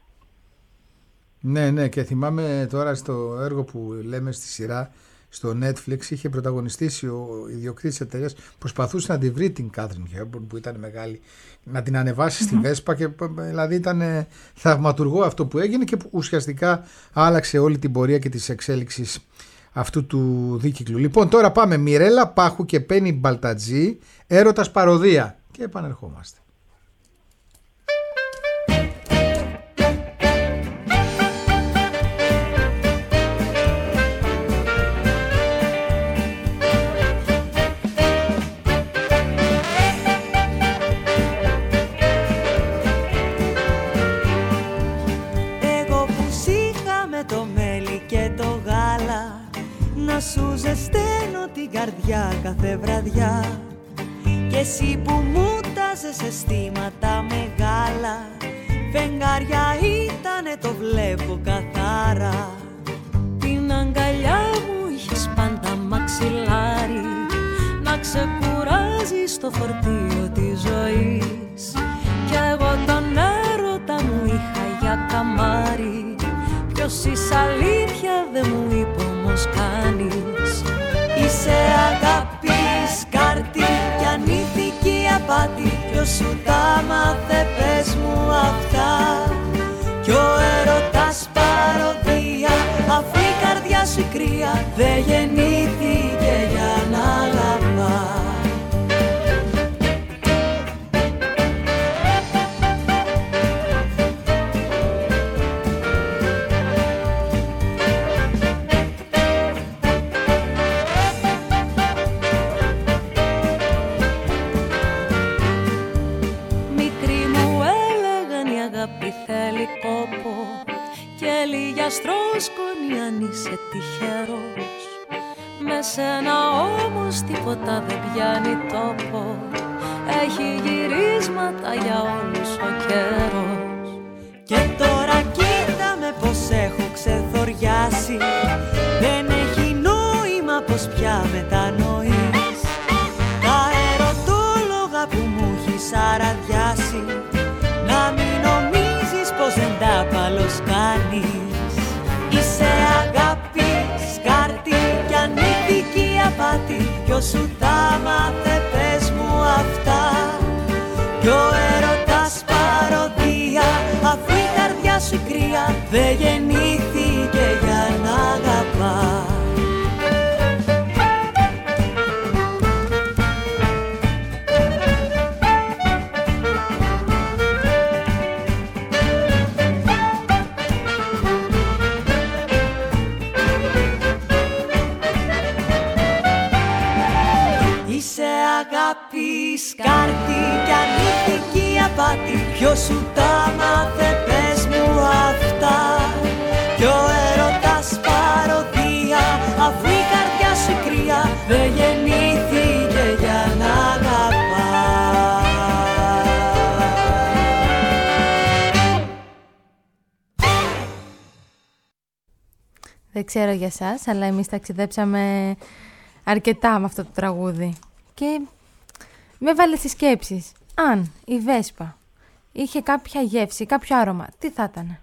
A: Ναι, ναι, και θυμάμαι τώρα στο έργο που λέμε στη σειρά στο Netflix, είχε πρωταγωνιστήσει ο ιδιοκτήτης της εταιρείας, προσπαθούσε να τη βρει την Κάθριν Χέμπορν που ήταν μεγάλη, να την ανεβάσει στη Βέσπα, και δηλαδή ήταν θαυματουργό αυτό που έγινε και που ουσιαστικά άλλαξε όλη την πορεία και τις εξέλιξεις αυτού του δίκυκλου. Λοιπόν, τώρα πάμε Μιρέλα Πάχου και Πένι Μπαλτατζή, Έρωτας παροδία, και επανερχόμαστε.
E: Σου ζεσταίνω την καρδιά κάθε βραδιά, και εσύ που μου τάζεσαι αισθήματα μεγάλα, φεγγάρια ήτανε, το βλέπω καθαρά. Την αγκαλιά μου είχες πάντα μαξιλάρι, να ξεκουράζει στο φορτίο της ζωής, κι εγώ τον έρωτα μου είχα για καμάρι. Ποιος είσαι αλήθεια δεν μου είπε όμως όμως κάνεις. Είσαι αγάπη, σκάρτη κι ανήθικη απάτη. Ποιος σου τα μάθε, πες μου αυτά. Κι ο έρωτας παροδία, αφού η καρδιά σου η κρύα δεν γεννήθηκε για να αγαπά. Στρώσκονη αν είσαι τυχερός. Με σένα όμως τίποτα δεν πιάνει τόπο. Έχει γυρίσματα για όλους ο καιρός. Και τώρα κοίτα με πως έχω ξεθοριάσει. Δεν έχει νόημα πως πια μετανοείς. Τα ερωτόλογα που μου έχεις αραδιάσει. Να μην νομίζεις πως δεν τα παλώς κάνεις. Είσαι αγάπη, σκάρτη κι ανήθικη απάτη. Ποιος σου τα μάθε, πες μου αυτά. Κι ο έρωτας παροδία, αφού η καρδιά σου η κρύα δεν γεννήθηκε για να αγαπά. Αγάπη, σκάρτη κι ανήθικη απάτη. Ποιος σου τα μάθε, πες μου αυτά. Κι ο έρωτας παροδία, αφού η καρδιά σου η κρύα δεν γεννήθηκε για να αγαπά.
B: Δεν ξέρω για σας, αλλά εμείς ταξιδέψαμε αρκετά με αυτό το τραγούδι. Και με έβαλε στις σκέψεις. Αν η Βέσπα είχε κάποια γεύση, κάποιο άρωμα, τι θα ήταν?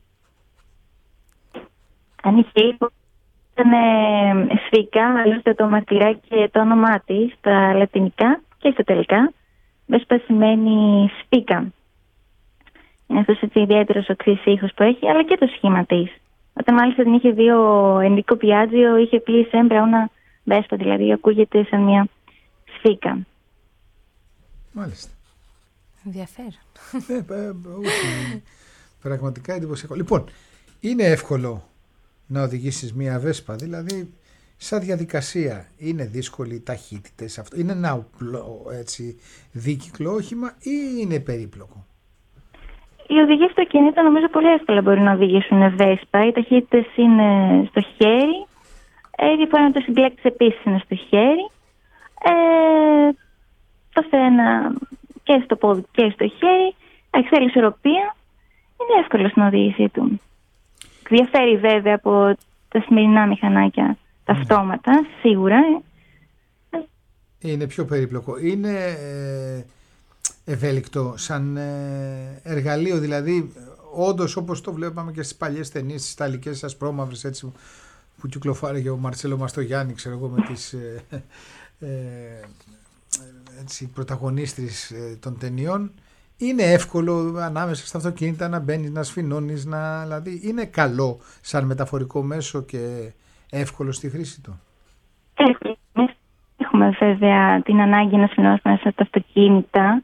C: Αν είχε ήταν σφίκα, άλλωστε το μαρτυρά και το όνομά της στα λατινικά και στα τελικά. Βέσπα σημαίνει σφίκα. Είναι αυτός έτσι ιδιαίτερος οξύς ήχος που έχει, αλλά και το σχήμα της. Όταν μάλιστα την είχε δει ο Ενρίκο Πιάτζιο, είχε πει sempre una Vespa, δηλαδή ακούγεται σαν μια σφίκα.
A: Μάλιστα.
B: Ενδιαφέρον.
A: Πραγματικά εντυπωσιακό. Λοιπόν, είναι εύκολο να οδηγήσεις μια Βέσπα, δηλαδή σαν διαδικασία είναι δύσκολη οι ταχύτητες, αυτό είναι ένα απλό έτσι δίκυκλο όχημα ή είναι περίπλοκο?
C: Οι οδηγοί στο κινήτο νομίζω πολύ εύκολα μπορεί να οδηγήσουν Βέσπα. Οι ταχύτητες είναι στο χέρι, η διαφορά είναι το συμπλέκτης επίσης είναι στο χέρι. Το φρένα και στο πόδι και στο χέρι. Θέλει ισορροπία. Είναι εύκολο στην οδήγησή του. Διαφέρει βέβαια από τα σημερινά μηχανάκια, τα αυτόματα, σίγουρα.
A: Είναι πιο περίπλοκο. Είναι ευέλικτο σαν εργαλείο, δηλαδή όντως όπως το βλέπαμε και στις παλιές ταινίες, στις ιταλικές ασπρόμαυρες έτσι που κυκλοφόραγε ο Μαρτσέλο Μαστογιάννη, ξέρω εγώ, με τις πρωταγωνίστρες των ταινιών. Είναι εύκολο ανάμεσα στα αυτοκίνητα να μπαίνεις, να σφινώνεις, δηλαδή είναι καλό σαν μεταφορικό μέσο και εύκολο στη χρήση του.
C: Έχουμε βέβαια την ανάγκη να σφινώσουμε μέσα στα αυτοκίνητα,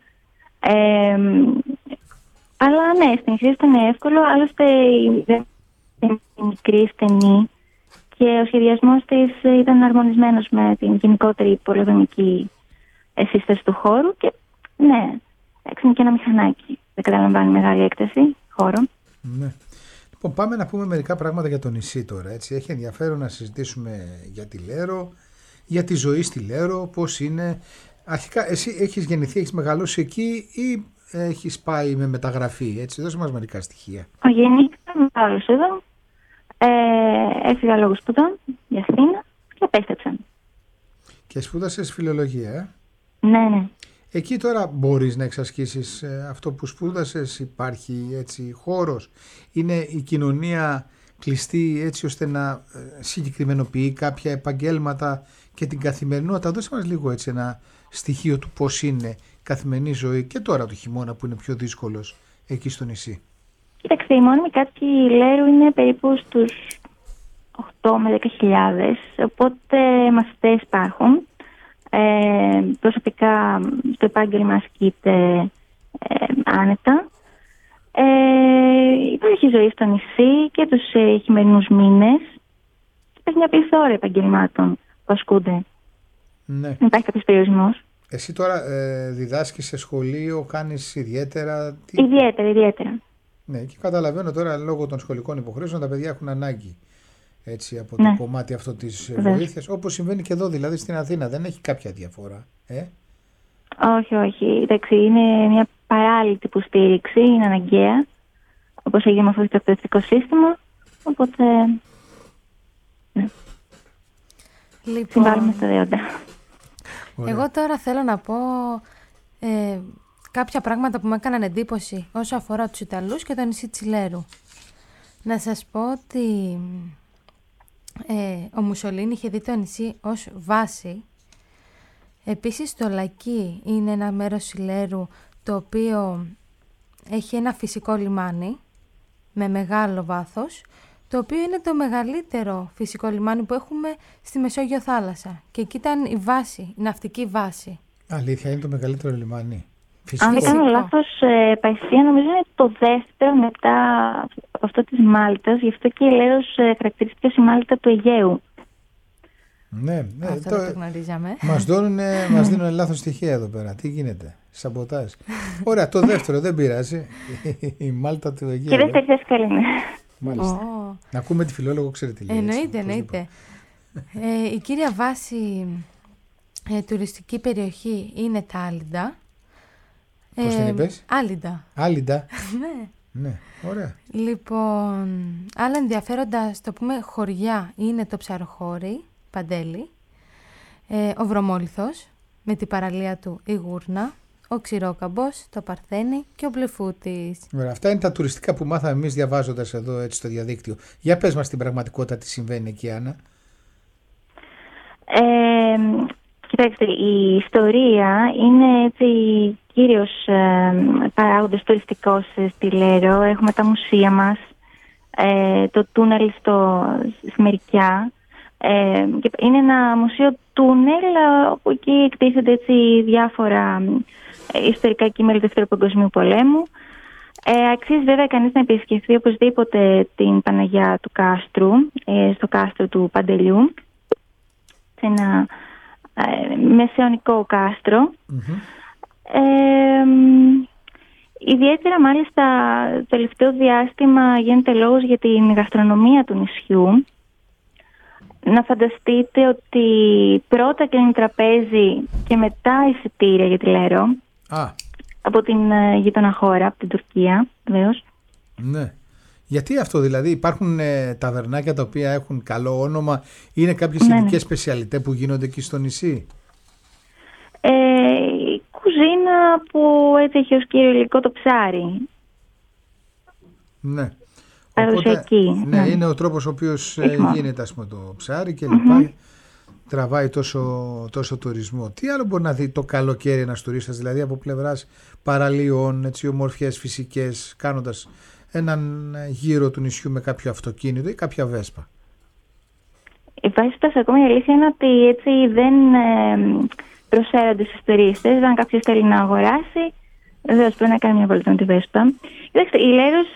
C: αλλά ναι, στην χρήση ήταν εύκολο. Άλλωστε είναι μικρή, στενή και ο σχεδιασμός της ήταν αρμονισμένος με την γενικότερη πολεοδομική σύσταση του χώρου και ναι, έξανε και ένα μηχανάκι. Δεν καταλαμβάνει μεγάλη έκταση χώρο. Ναι.
A: Λοιπόν, πάμε να πούμε μερικά πράγματα για το νησί τώρα. Έτσι. Έχει ενδιαφέρον να συζητήσουμε για τη Λέρο, για τη ζωή στη Λέρο, πώς είναι. Αρχικά, εσύ έχεις γεννηθεί, έχεις μεγαλώσει εκεί ή έχεις πάει με μεταγραφή? Έτσι, δώσε μας μερικά στοιχεία.
C: Γεννήθηκα, μεγάλωσα εδώ. Έφυγα λόγω σπουδών για Αθήνα και επέστρεψα. Και
A: σπούδασες φιλολογία,
C: Ναι.
A: Εκεί τώρα μπορείς να εξασκήσεις αυτό που σπούδασες, υπάρχει έτσι χώρος, είναι η κοινωνία κλειστή έτσι ώστε να συγκεκριμενοποιεί κάποια επαγγέλματα και την καθημερινότητα. Δώσε μας λίγο έτσι ένα στοιχείο του πώς είναι η καθημερινή ζωή και τώρα το χειμώνα που είναι πιο δύσκολος εκεί στο νησί.
C: Κοιτάξτε, οι μόνιμοι κάτοικοι Λέρου είναι περίπου στους 8 με 10.000, οπότε μαθητές υπάρχουν. Προσωπικά στο επάγγελμα ασκείται άνετα. Υπάρχει ζωή στο νησί και τους χειμερινούς μήνες. Υπάρχει μια πληθώρα επαγγελμάτων που ασκούνται.
A: Ναι.
C: Δεν υπάρχει κάποιος περιορισμός.
A: Εσύ τώρα διδάσκεις σε σχολείο, κάνεις ιδιαίτερα...
C: Ιδιαίτερα.
A: Ναι, και καταλαβαίνω τώρα λόγω των σχολικών υποχρέωσεων τα παιδιά έχουν ανάγκη έτσι, από το κομμάτι αυτό της βοήθειας. Όπως συμβαίνει και εδώ δηλαδή στην Αθήνα, δεν έχει κάποια διαφορά.
C: Όχι. Εντάξει, είναι μια παράλληλη τύπου στήριξη, είναι αναγκαία. Όπως έγινε με αυτό το εκπαιδευτικό σύστημα. Οπότε. Ναι.
B: Λοιπόν,
C: συμβάλλουμε στα δέοντα.
B: Εγώ τώρα θέλω να πω κάποια πράγματα που μου έκαναν εντύπωση όσο αφορά τους Ιταλούς και το νησί της Λέρου. Να σας πω ότι ο Μουσολίνι είχε δει το νησί ως βάση. Επίσης το Λακί είναι ένα μέρος Λέρου το οποίο έχει ένα φυσικό λιμάνι με μεγάλο βάθος, το οποίο είναι το μεγαλύτερο φυσικό λιμάνι που έχουμε στη Μεσόγειο θάλασσα. Και εκεί ήταν η βάση, η ναυτική βάση.
A: Αλήθεια, είναι το μεγαλύτερο λιμάνι. Φυσικό.
C: Αν δεν κάνω λάθος, Παϊσία νομίζω είναι το δεύτερο μετά από αυτό της Μάλτας. Γι' αυτό και η Λέρος χαρακτηρίστηκε ως η Μάλτα του Αιγαίου.
A: Ναι,
B: αυτό δεν το γνωρίζαμε.
A: Μας δίνουν λάθος στοιχεία εδώ πέρα. Τι γίνεται, σαμποτάζ. Ωραία, το δεύτερο δεν πειράζει. Η Μάλτα του Αιγαίου.
C: Και δεύτερη θέση καλή είναι.
A: Μάλιστα. Να ακούμε τη φιλόλογο, ξέρετε τι λέει.
B: Εννοείται. Η κύρια βάση τουριστική περιοχή είναι τα Άλιντα.
A: Πώς την είπες?
B: Άλιντα.
A: Ναι, ωραία.
B: Λοιπόν, άλλα ενδιαφέροντα, στο πούμε, χωριά είναι το Ψαροχώρι, Παντέλη, ο Βρωμόλιθος με την παραλία του η Γούρνα, ο Ξηρόκαμπος, το Παρθένι και ο Μπλεφούτης.
A: Ωραία, αυτά είναι τα τουριστικά που μάθαμε εμείς διαβάζοντας εδώ έτσι στο διαδίκτυο. Για πες μας την πραγματικότητα τι συμβαίνει εκεί, Άννα.
C: Κοιτάξτε, η ιστορία είναι έτσι κύριος παράγοντας τουριστικός στη Λέρο. Έχουμε τα μουσεία μας, το τούνελ στη Μερικιά. Είναι ένα μουσείο τούνελ όπου εκεί εκτίθενται έτσι διάφορα ιστορικά κείμενα του Δεύτερου Παγκοσμίου Πολέμου. Αξίζει βέβαια κανείς να επισκεφθεί οπωσδήποτε την Παναγιά του Κάστρου, στο κάστρο του Παντελιού, σε ένα μεσαιωνικό κάστρο. Ιδιαίτερα μάλιστα το τελευταίο διάστημα γίνεται λόγος για την γαστρονομία του νησιού. Να φανταστείτε ότι πρώτα κλείνει τραπέζι και μετά εισιτήρια για τη Λέρο. Από την γείτονα χώρα, από την Τουρκία, βεβαίως.
A: Ναι. Γιατί αυτό δηλαδή, υπάρχουν ταβερνάκια τα οποία έχουν καλό όνομα, είναι κάποιες ειδικές σπεσιαλιτέ που γίνονται εκεί στο νησί?
C: Η κουζίνα που έτσι έχει ως κύριο υλικό το ψάρι.
A: Ναι.
C: Παραδοσιακή.
A: Ναι, είναι ο τρόπος ο οποίος γίνεται, ας πούμε, το ψάρι και λοιπά. Τραβάει τόσο τουρισμό. Τι άλλο μπορεί να δει το καλοκαίρι ένας τουρίστας, δηλαδή από πλευράς παραλίων, έτσι, ομορφιές φυσικές, κάνοντας έναν γύρο του νησιού με κάποιο αυτοκίνητο ή κάποια βέσπα?
C: Βάζοντας ακόμα η αλήθεια είναι ότι έτσι δεν προσφέρονται στους τουρίστες. Αν κάποιος θέλει να αγοράσει, βεβαίως πρέπει να κάνει μια βόλτα με τη βέσπα. Κοιτάξτε, η Λέρος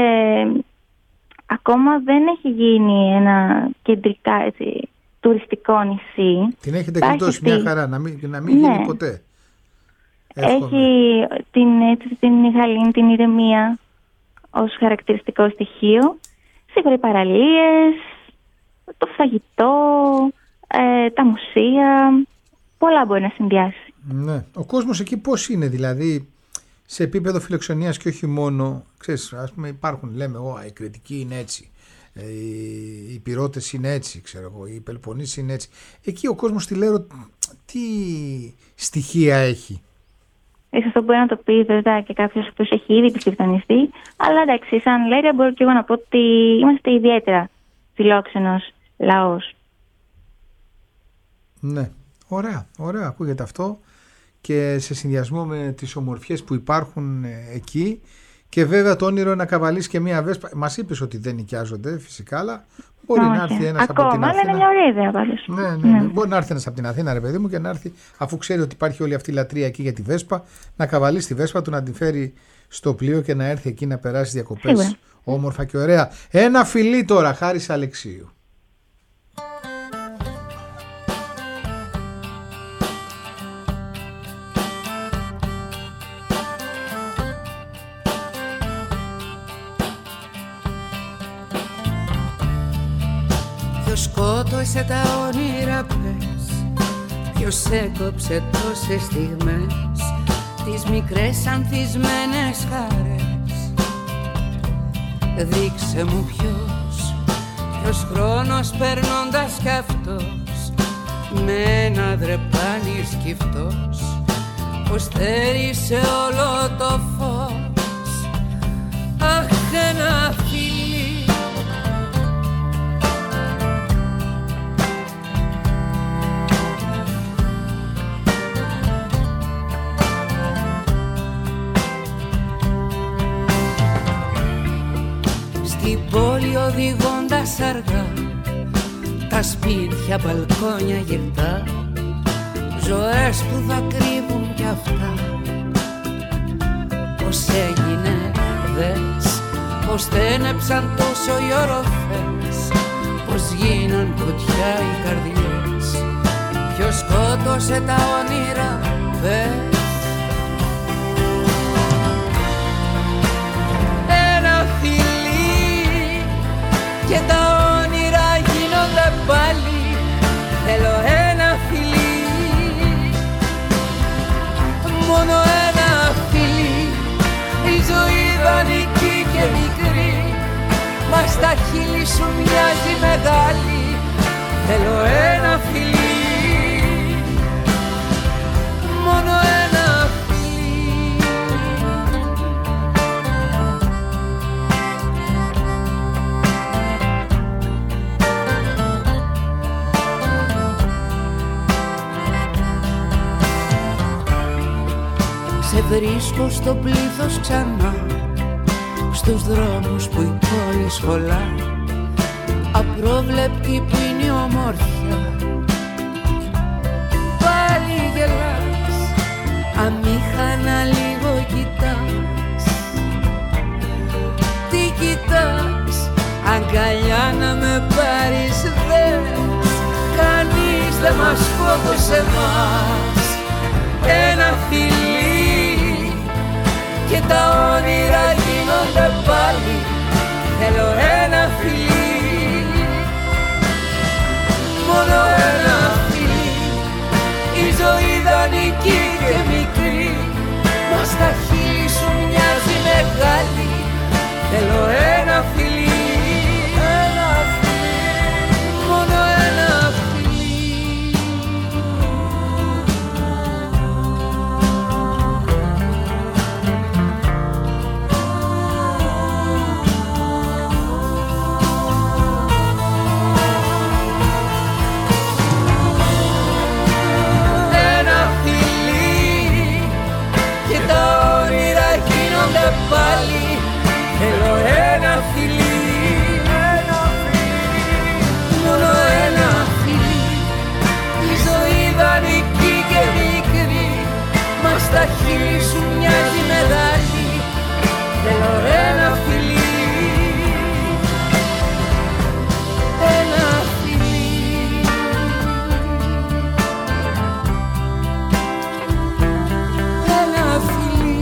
C: ακόμα δεν έχει γίνει ένα κεντρικά έτσι, τουριστικό νησί.
A: Την έχετε γλιτώσει μια χαρά, να μην γίνει ποτέ.
C: Έχει την γαλήνη, την ηρεμία ως χαρακτηριστικό στοιχείο. Σίγουρα οι παραλίες, το φαγητό, τα μουσεία, πολλά μπορεί να συνδυάσει.
A: Ναι. Ο κόσμος εκεί πώς είναι, δηλαδή σε επίπεδο φιλοξενίας και όχι μόνο, ξέρεις, ας πούμε υπάρχουν, λέμε, η Κρητική είναι έτσι, οι Πυρώτες είναι έτσι, ξέρω εγώ, η Πελοποννήσι είναι έτσι. Εκεί ο κόσμος στη Λέρο τι στοιχεία έχει?
C: αυτό μπορεί να το πει βέβαια και κάποιος που έχει ήδη πιστευτονιστεί. Αλλά εντάξει, σαν Λέρια μπορώ και εγώ να πω ότι είμαστε ιδιαίτερα φιλόξενος λαός.
A: Ναι, ωραία ακούγεται αυτό και σε συνδυασμό με τις ομορφιές που υπάρχουν εκεί και βέβαια το όνειρο να καβαλείς και μία βέσπα. Μας είπες ότι δεν νοικιάζονται φυσικά, αλλά μπορεί να έρθει ένας από την Αθήνα.
C: Αλλά είναι μια ωραία ιδέα πάντως.
A: Ναι. Μπορεί να έρθει ένας από την Αθήνα, ρε παιδί μου, και να έρθει, αφού ξέρει ότι υπάρχει όλη αυτή η λατρεία εκεί για τη βέσπα, να καβαλείς τη βέσπα του, να την φέρει στο πλοίο και να έρθει εκεί να περάσει διακοπές όμορφα και ωραία. Ένα φιλί τώρα, Χάρης Αλεξίου.
F: Ποιος σκότωσε τα όνειρα πες, ποιος έκοψε τόσες στιγμές, τις μικρές ανθισμένες χαρές. Δείξε μου ποιος χρόνος περνώντας κι αυτός, με ένα δρεπάνι σκυφτός, πως θέρισε όλο το φως. Αχ, ένα φιλί, στην πόλη οδηγώντας αργά, τα σπίτια, μπαλκόνια γυρτά, ζωές που θα κρύβουν κι αυτά. Πως έγινε δες, πως τένεψαν τόσο οι οροφές, πως γίναν φωτιά οι καρδιές. Ποιος σκότωσε τα όνειρα πες. Ένα φιλί και τα όνειρα γίνονται πάλι. Θέλω ένα φιλί, μόνο ένα φιλί. Η ζωή δανεική και μικρή, μα στα χείλη σου μοιάζει μεγάλη. Θέλω ένα φιλί, μόνο ένα φιλί. Σε βρίσκω στο πλήθος ξανά, στους δρόμους που η πόλη σχολά, απρόβλεπτη που είναι η ομόρφια. Πάλι γελάς, αμήχανα λίγο κοιτάς. Τι κοιτάς, αγκαλιά να με πάρεις δες. Κανείς δεν μας σκότωσε μας. Ένα φιλί και τα όνειρα γίνονται πάλι. Θέλω ένα φιλί, μόνο ένα φιλί. Η ζωή δανεική και μικρή, μα στα χείλη σου μοιάζει μεγάλη. Θέλω ένα φιλί, ένα φιλί, μόνο ένα φιλί. Πάλι θέλω ένα φιλί, ένα φιλί, μόνο ένα φιλί. Η ζωή δανεική και μικρή, μα στα χείλη σου μοιάζει μεγάλη. Θέλω ένα φιλί, ένα φιλί. Ένα φιλί.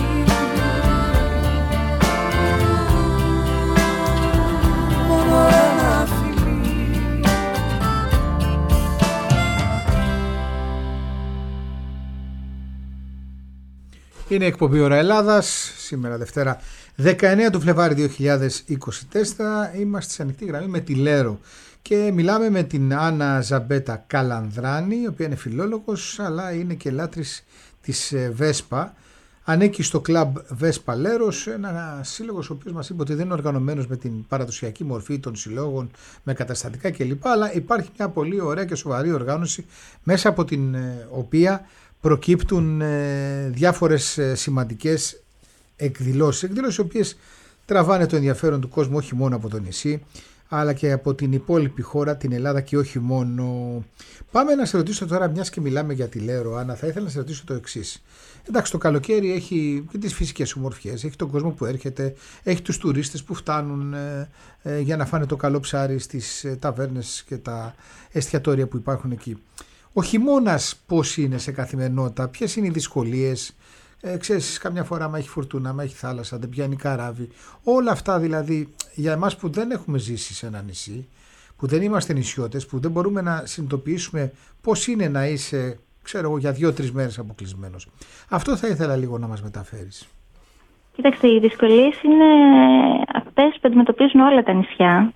A: Είναι εκπομπή Ώρα Ελλάδας, σήμερα Δευτέρα 19 του Φλεβάρι 2024. Είμαστε σε ανοιχτή γραμμή με τη Λέρο και μιλάμε με την Άννα Ζαμπέτα Καλανδράνη, η οποία είναι φιλόλογος αλλά είναι και λάτρης της Βέσπα. Ανήκει στο κλαμπ Βέσπα Λέρος, ένα σύλλογος ο οποίος μας είπε ότι δεν είναι οργανωμένος με την παραδοσιακή μορφή των συλλόγων, με καταστατικά κλπ. Αλλά υπάρχει μια πολύ ωραία και σοβαρή οργάνωση, μέσα από την οποία προκύπτουν διάφορες σημαντικές εκδηλώσεις οι οποίες τραβάνε το ενδιαφέρον του κόσμου, όχι μόνο από το νησί, αλλά και από την υπόλοιπη χώρα, την Ελλάδα, και όχι μόνο. Πάμε να σε ρωτήσω τώρα, μιας και μιλάμε για τη Λέρο, Άννα, θα ήθελα να σε ρωτήσω το εξής. Εντάξει, το καλοκαίρι έχει και τις φυσικές ομορφιές, έχει τον κόσμο που έρχεται, έχει τους τουρίστες που φτάνουν για να φάνε το καλό ψάρι στις ταβέρνες και τα εστιατόρια που υπάρχουν εκεί. Ο χειμώνας πώς είναι σε καθημερινότητα, ποιες είναι οι δυσκολίες? Ξέρεις, καμιά φορά άμα έχει φουρτούνα, άμα έχει θάλασσα, δεν πιάνει καράβι. Όλα αυτά δηλαδή για εμάς που δεν έχουμε ζήσει σε ένα νησί, που δεν είμαστε νησιώτες, που δεν μπορούμε να συνειδητοποιήσουμε πώς είναι να είσαι, ξέρω εγώ, για 2-3 μέρες αποκλεισμένος. Αυτό θα ήθελα λίγο να μας μεταφέρεις.
C: Κοίταξτε, οι δυσκολίες είναι αυτές που αντιμετωπίζουν όλα τα νησιά.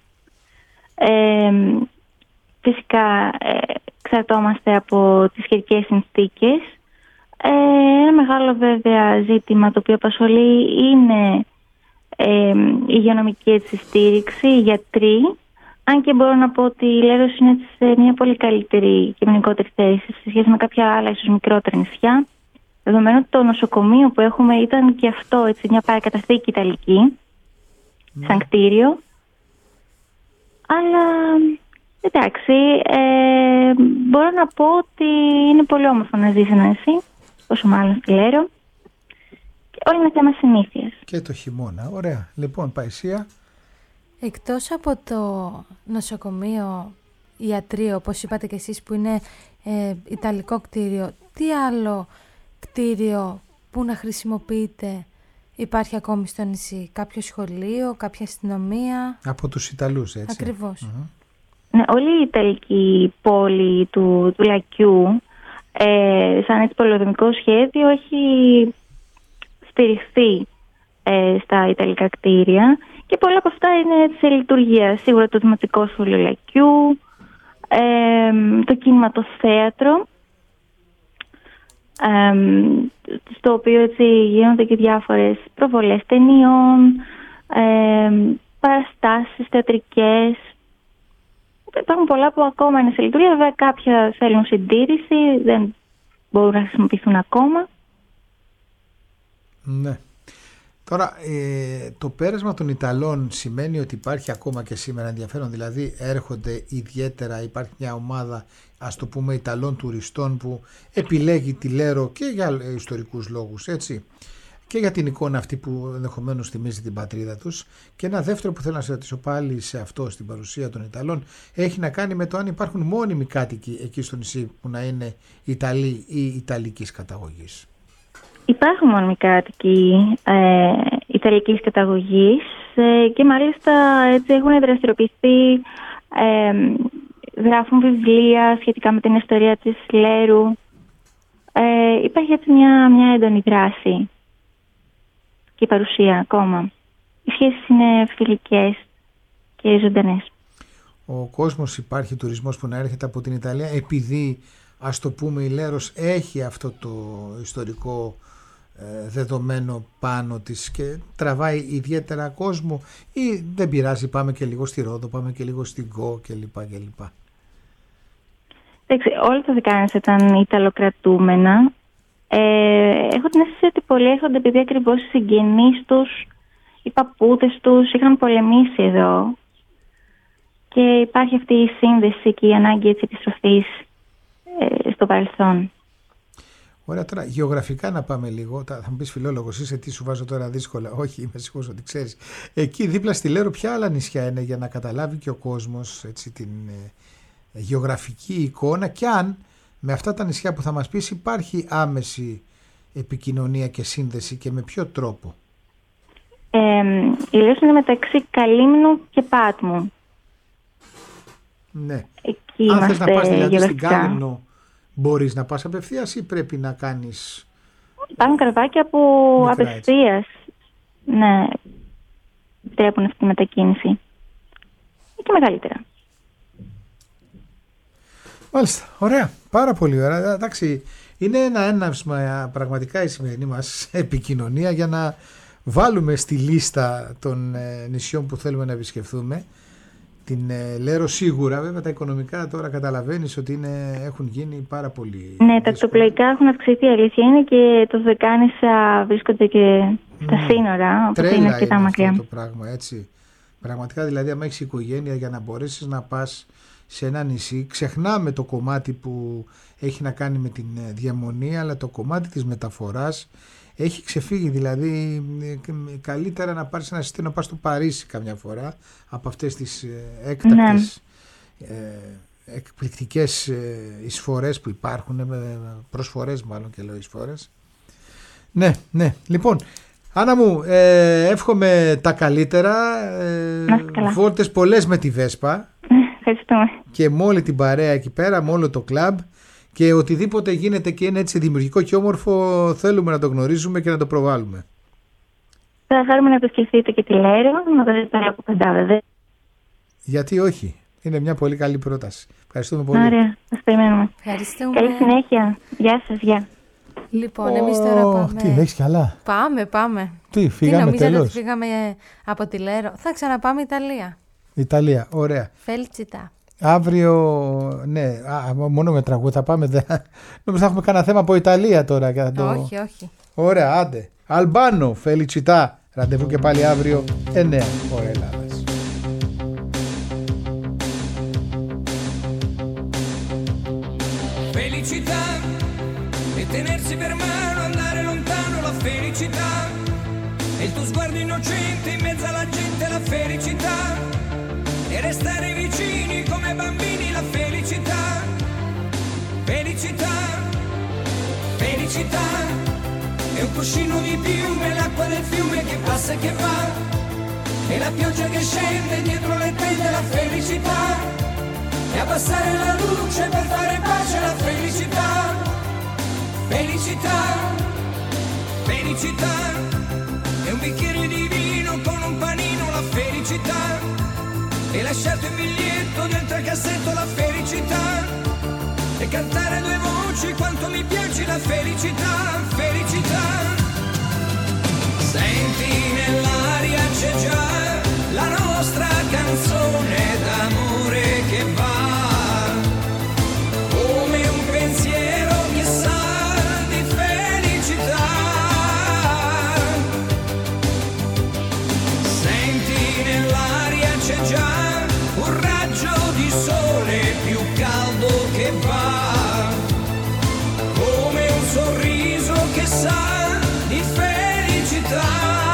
C: Φυσικά εξαρτώμαστε από τις καιρικές συνθήκες. Ένα μεγάλο βέβαια ζήτημα το οποίο απασχολεί είναι η υγειονομική έτσι στήριξη, οι γιατροί. Αν και μπορώ να πω ότι η Λέρος είναι σε μια πολύ καλύτερη και μενικότερη θέση σε σχέση με κάποια άλλα ίσως μικρότερα νησιά. Δεδομένου ότι το νοσοκομείο που έχουμε ήταν και αυτό έτσι, μια παρακαταθήκη ιταλική, σαν κτίριο. Αλλά εντάξει, μπορώ να πω ότι είναι πολύ όμορφο να ζεις ένα νησί, όσο μάλλον στη Λέρο. Και όλα είναι θέμα συνήθειας.
A: Και το χειμώνα, ωραία. Λοιπόν, Παϊσία.
B: Εκτός από το νοσοκομείο, ιατρείο, όπως είπατε και εσείς, που είναι ιταλικό κτίριο, τι άλλο κτίριο που να χρησιμοποιείτε υπάρχει ακόμη στο νησί? Κάποιο σχολείο, κάποια αστυνομία?
A: Από τους Ιταλούς, έτσι.
B: Ακριβώς.
C: Ναι, όλη η ιταλική πόλη του Λακιού, σαν έτσι πολεοδομικό σχέδιο, έχει στηριχθεί στα ιταλικά κτίρια και πολλά από αυτά είναι σε λειτουργία. Σίγουρα το Δημοτικό Σχολείο Λακιού, το κινηματοθέατρο, στο οποίο έτσι γίνονται και διάφορες προβολές ταινιών, παραστάσεις θεατρικές. Υπάρχουν πολλά που ακόμα είναι σε λειτουργία. Βέβαια κάποια θέλουν συντήρηση, δεν μπορούν να χρησιμοποιηθούν ακόμα.
A: Ναι. Τώρα το πέρασμα των Ιταλών σημαίνει ότι υπάρχει ακόμα και σήμερα ενδιαφέρον, δηλαδή έρχονται ιδιαίτερα, υπάρχει μια ομάδα, ας το πούμε, Ιταλών τουριστών που επιλέγει τη Λέρο και για ιστορικούς λόγους, έτσι, και για την εικόνα αυτή που ενδεχομένως θυμίζει την πατρίδα τους. Και ένα δεύτερο που θέλω να σε ρωτήσω πάλι σε αυτό, στην παρουσία των Ιταλών, έχει να κάνει με το αν υπάρχουν μόνιμοι κάτοικοι εκεί στο νησί που να είναι Ιταλοί ή Ιταλικής καταγωγής.
C: Υπάρχουν μόνιμοι κάτοικοι Ιταλικής καταγωγής και μάλιστα έτσι έχουν δραστηριοποιηθεί, γράφουν βιβλία σχετικά με την ιστορία της Λέρου. Υπάρχει έτσι μια έντονη δράση και παρουσία ακόμα. Οι σχέσεις είναι φιλικές και ζωντανές.
A: Ο κόσμος, υπάρχει τουρισμός που να έρχεται από την Ιταλία επειδή, ας το πούμε, η Λέρος έχει αυτό το ιστορικό δεδομένο πάνω της και τραβάει ιδιαίτερα κόσμο, ή δεν πειράζει, πάμε και λίγο στη Ρόδο, πάμε και λίγο στην Γκο κλπ.
C: Όλα τα δικά μας ήταν Ιταλοκρατούμενα. Έχω την αίσθηση ότι πολλοί έρχονται επειδή ακριβώς οι συγγενείς τους, οι παππούδες τους είχαν πολεμήσει εδώ και υπάρχει αυτή η σύνδεση και η ανάγκη της επιστροφής στο παρελθόν.
A: Ωραία, τώρα γεωγραφικά να πάμε λίγο. Θα μου πεις, φιλόλογος είσαι, τι σου βάζω τώρα δύσκολα? Όχι, είμαι σίγουρος ότι ξέρεις. Εκεί δίπλα στη Λέρο ποια άλλα νησιά είναι, για να καταλάβει και ο κόσμος έτσι την γεωγραφική εικόνα, και αν με αυτά τα νησιά που θα μας πεις υπάρχει άμεση επικοινωνία και σύνδεση και με ποιο τρόπο?
C: Η Λέρος είναι μεταξύ Καλύμνου και Πάτμου.
A: Ναι.
C: Εκεί
A: αν θες να πας δηλαδή στην
C: γεωγραφικά.
A: Κάλυμνο, μπορείς να πας απευθείας ή πρέπει να κάνεις?
C: Υπάρχουν καραβάκια που απευθείας επιτρέπουν αυτή τη μετακίνηση. Και μεγαλύτερα.
A: Μάλιστα, ωραία, πάρα πολύ ωραία. Εντάξει, Είναι ένα έναυσμα πραγματικά η σημερινή μας επικοινωνία για να βάλουμε στη λίστα των νησιών που θέλουμε να επισκεφθούμε την Λέρο σίγουρα. Βέβαια τα οικονομικά τώρα καταλαβαίνεις ότι έχουν γίνει πάρα πολύ.
C: Ναι, τα εκτοπλοϊκά έχουν αυξηθεί, αλήθεια είναι, και το Δεκάνησα βρίσκονται και στα σύνορα, οπότε είναι αρκετά μακριά.
A: Αυτό το πράγμα, έτσι. Πραγματικά δηλαδή, αν έχεις οικογένεια, για να μπορέσεις να πας σε ένα νησί, ξεχνάμε το κομμάτι που έχει να κάνει με την διαμονή, αλλά το κομμάτι της μεταφοράς έχει ξεφύγει. Δηλαδή καλύτερα να πάρεις ένα εισιτήριο να πας στο Παρίσι καμιά φορά από αυτές τις έκτακτες εκπληκτικές εισφορές που υπάρχουν, προσφορές μάλλον και λέω εισφορές. Ναι, λοιπόν, Άννα μου, εύχομαι τα καλύτερα, βόλτες πολλές με τη Βέσπα και με όλη την παρέα εκεί πέρα, με όλο το κλαμπ, και οτιδήποτε γίνεται και είναι έτσι δημιουργικό και όμορφο θέλουμε να το γνωρίζουμε και να το προβάλλουμε.
C: Θα χαρούμε να επισκεφτείτε και τη Λέρο, να το δείτε πέρα από κοντά βέβαια.
A: Γιατί όχι, είναι μια πολύ καλή πρόταση. Ευχαριστούμε πολύ.
C: Ωραία, σας περιμένουμε.
B: Ευχαριστούμε.
C: Καλή συνέχεια. Γεια σας, γεια.
B: Λοιπόν, εμείς τώρα πάμε.
A: Τι λέξεις καλά.
B: Πάμε.
A: Τι, φύγαμε
B: νομίζατε
A: τελώς.
B: ότι φύγαμε από τη Λέρο? Θα ξαναπάμε
A: Ιταλία, ωραία.
B: Φέλτσιτα.
A: Αύριο, ναι, μόνο με τραγούδι θα πάμε. Νομίζω θα έχουμε κανένα θέμα από Ιταλία τώρα.
B: Όχι.
A: Ωραία, άντε. Αλμπάνο, Φελιτσιτά. Ραντεβού και πάλι αύριο 9 ώρα Ελλάδας.
G: Felicità e tenersi per mano, andare lontano, la felicità e il tuo sguardo innocente in mezzo alla gente, la felicità e restare vicini come bambini, la felicità. Felicità, felicità è un cuscino di piume, l'acqua del fiume che passa e che va, e la pioggia che scende dietro le tende, la felicità, e abbassare la luce per fare pace, la felicità. Felicità, felicità è un bicchiere di vino con un panino, la felicità, e lasciarti un biglietto dentro il cassetto, la felicità, e cantare a due voci quanto mi piace, la felicità. Felicità, senti nell'aria c'è già la nostra canzone d'amore che va come un pensiero che sa di felicità. Senti nell'aria c'è già un raggio di sole più caldo che va come un sorriso che sa di felicità.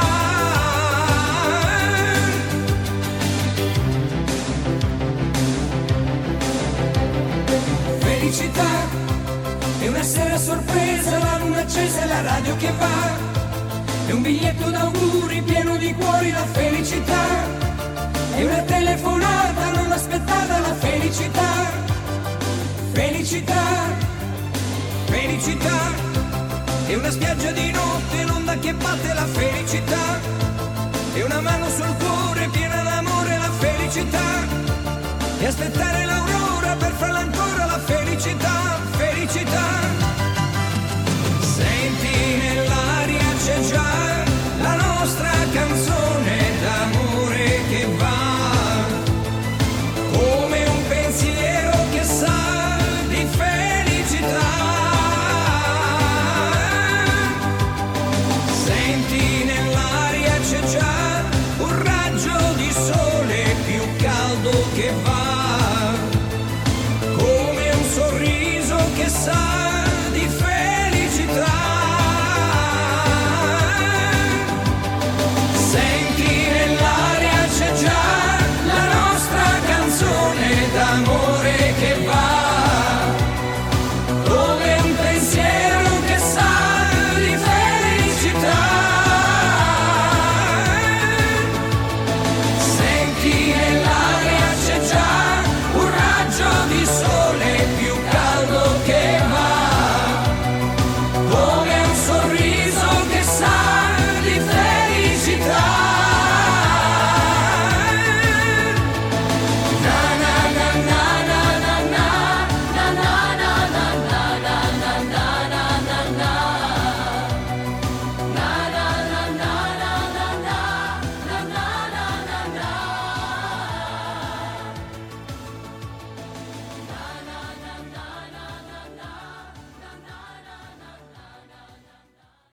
G: Felicità è una sera sorpresa, la luna accesa e la radio che va, è un biglietto d'auguri pieno di cuori, la felicità, è una telefonata non aspettata, la felicità. Felicità, felicità è una spiaggia di notte, l'onda che batte, la felicità, è una mano sul cuore piena d'amore, la felicità, e aspettare l'aurora per farla ancora, la felicità. Felicità.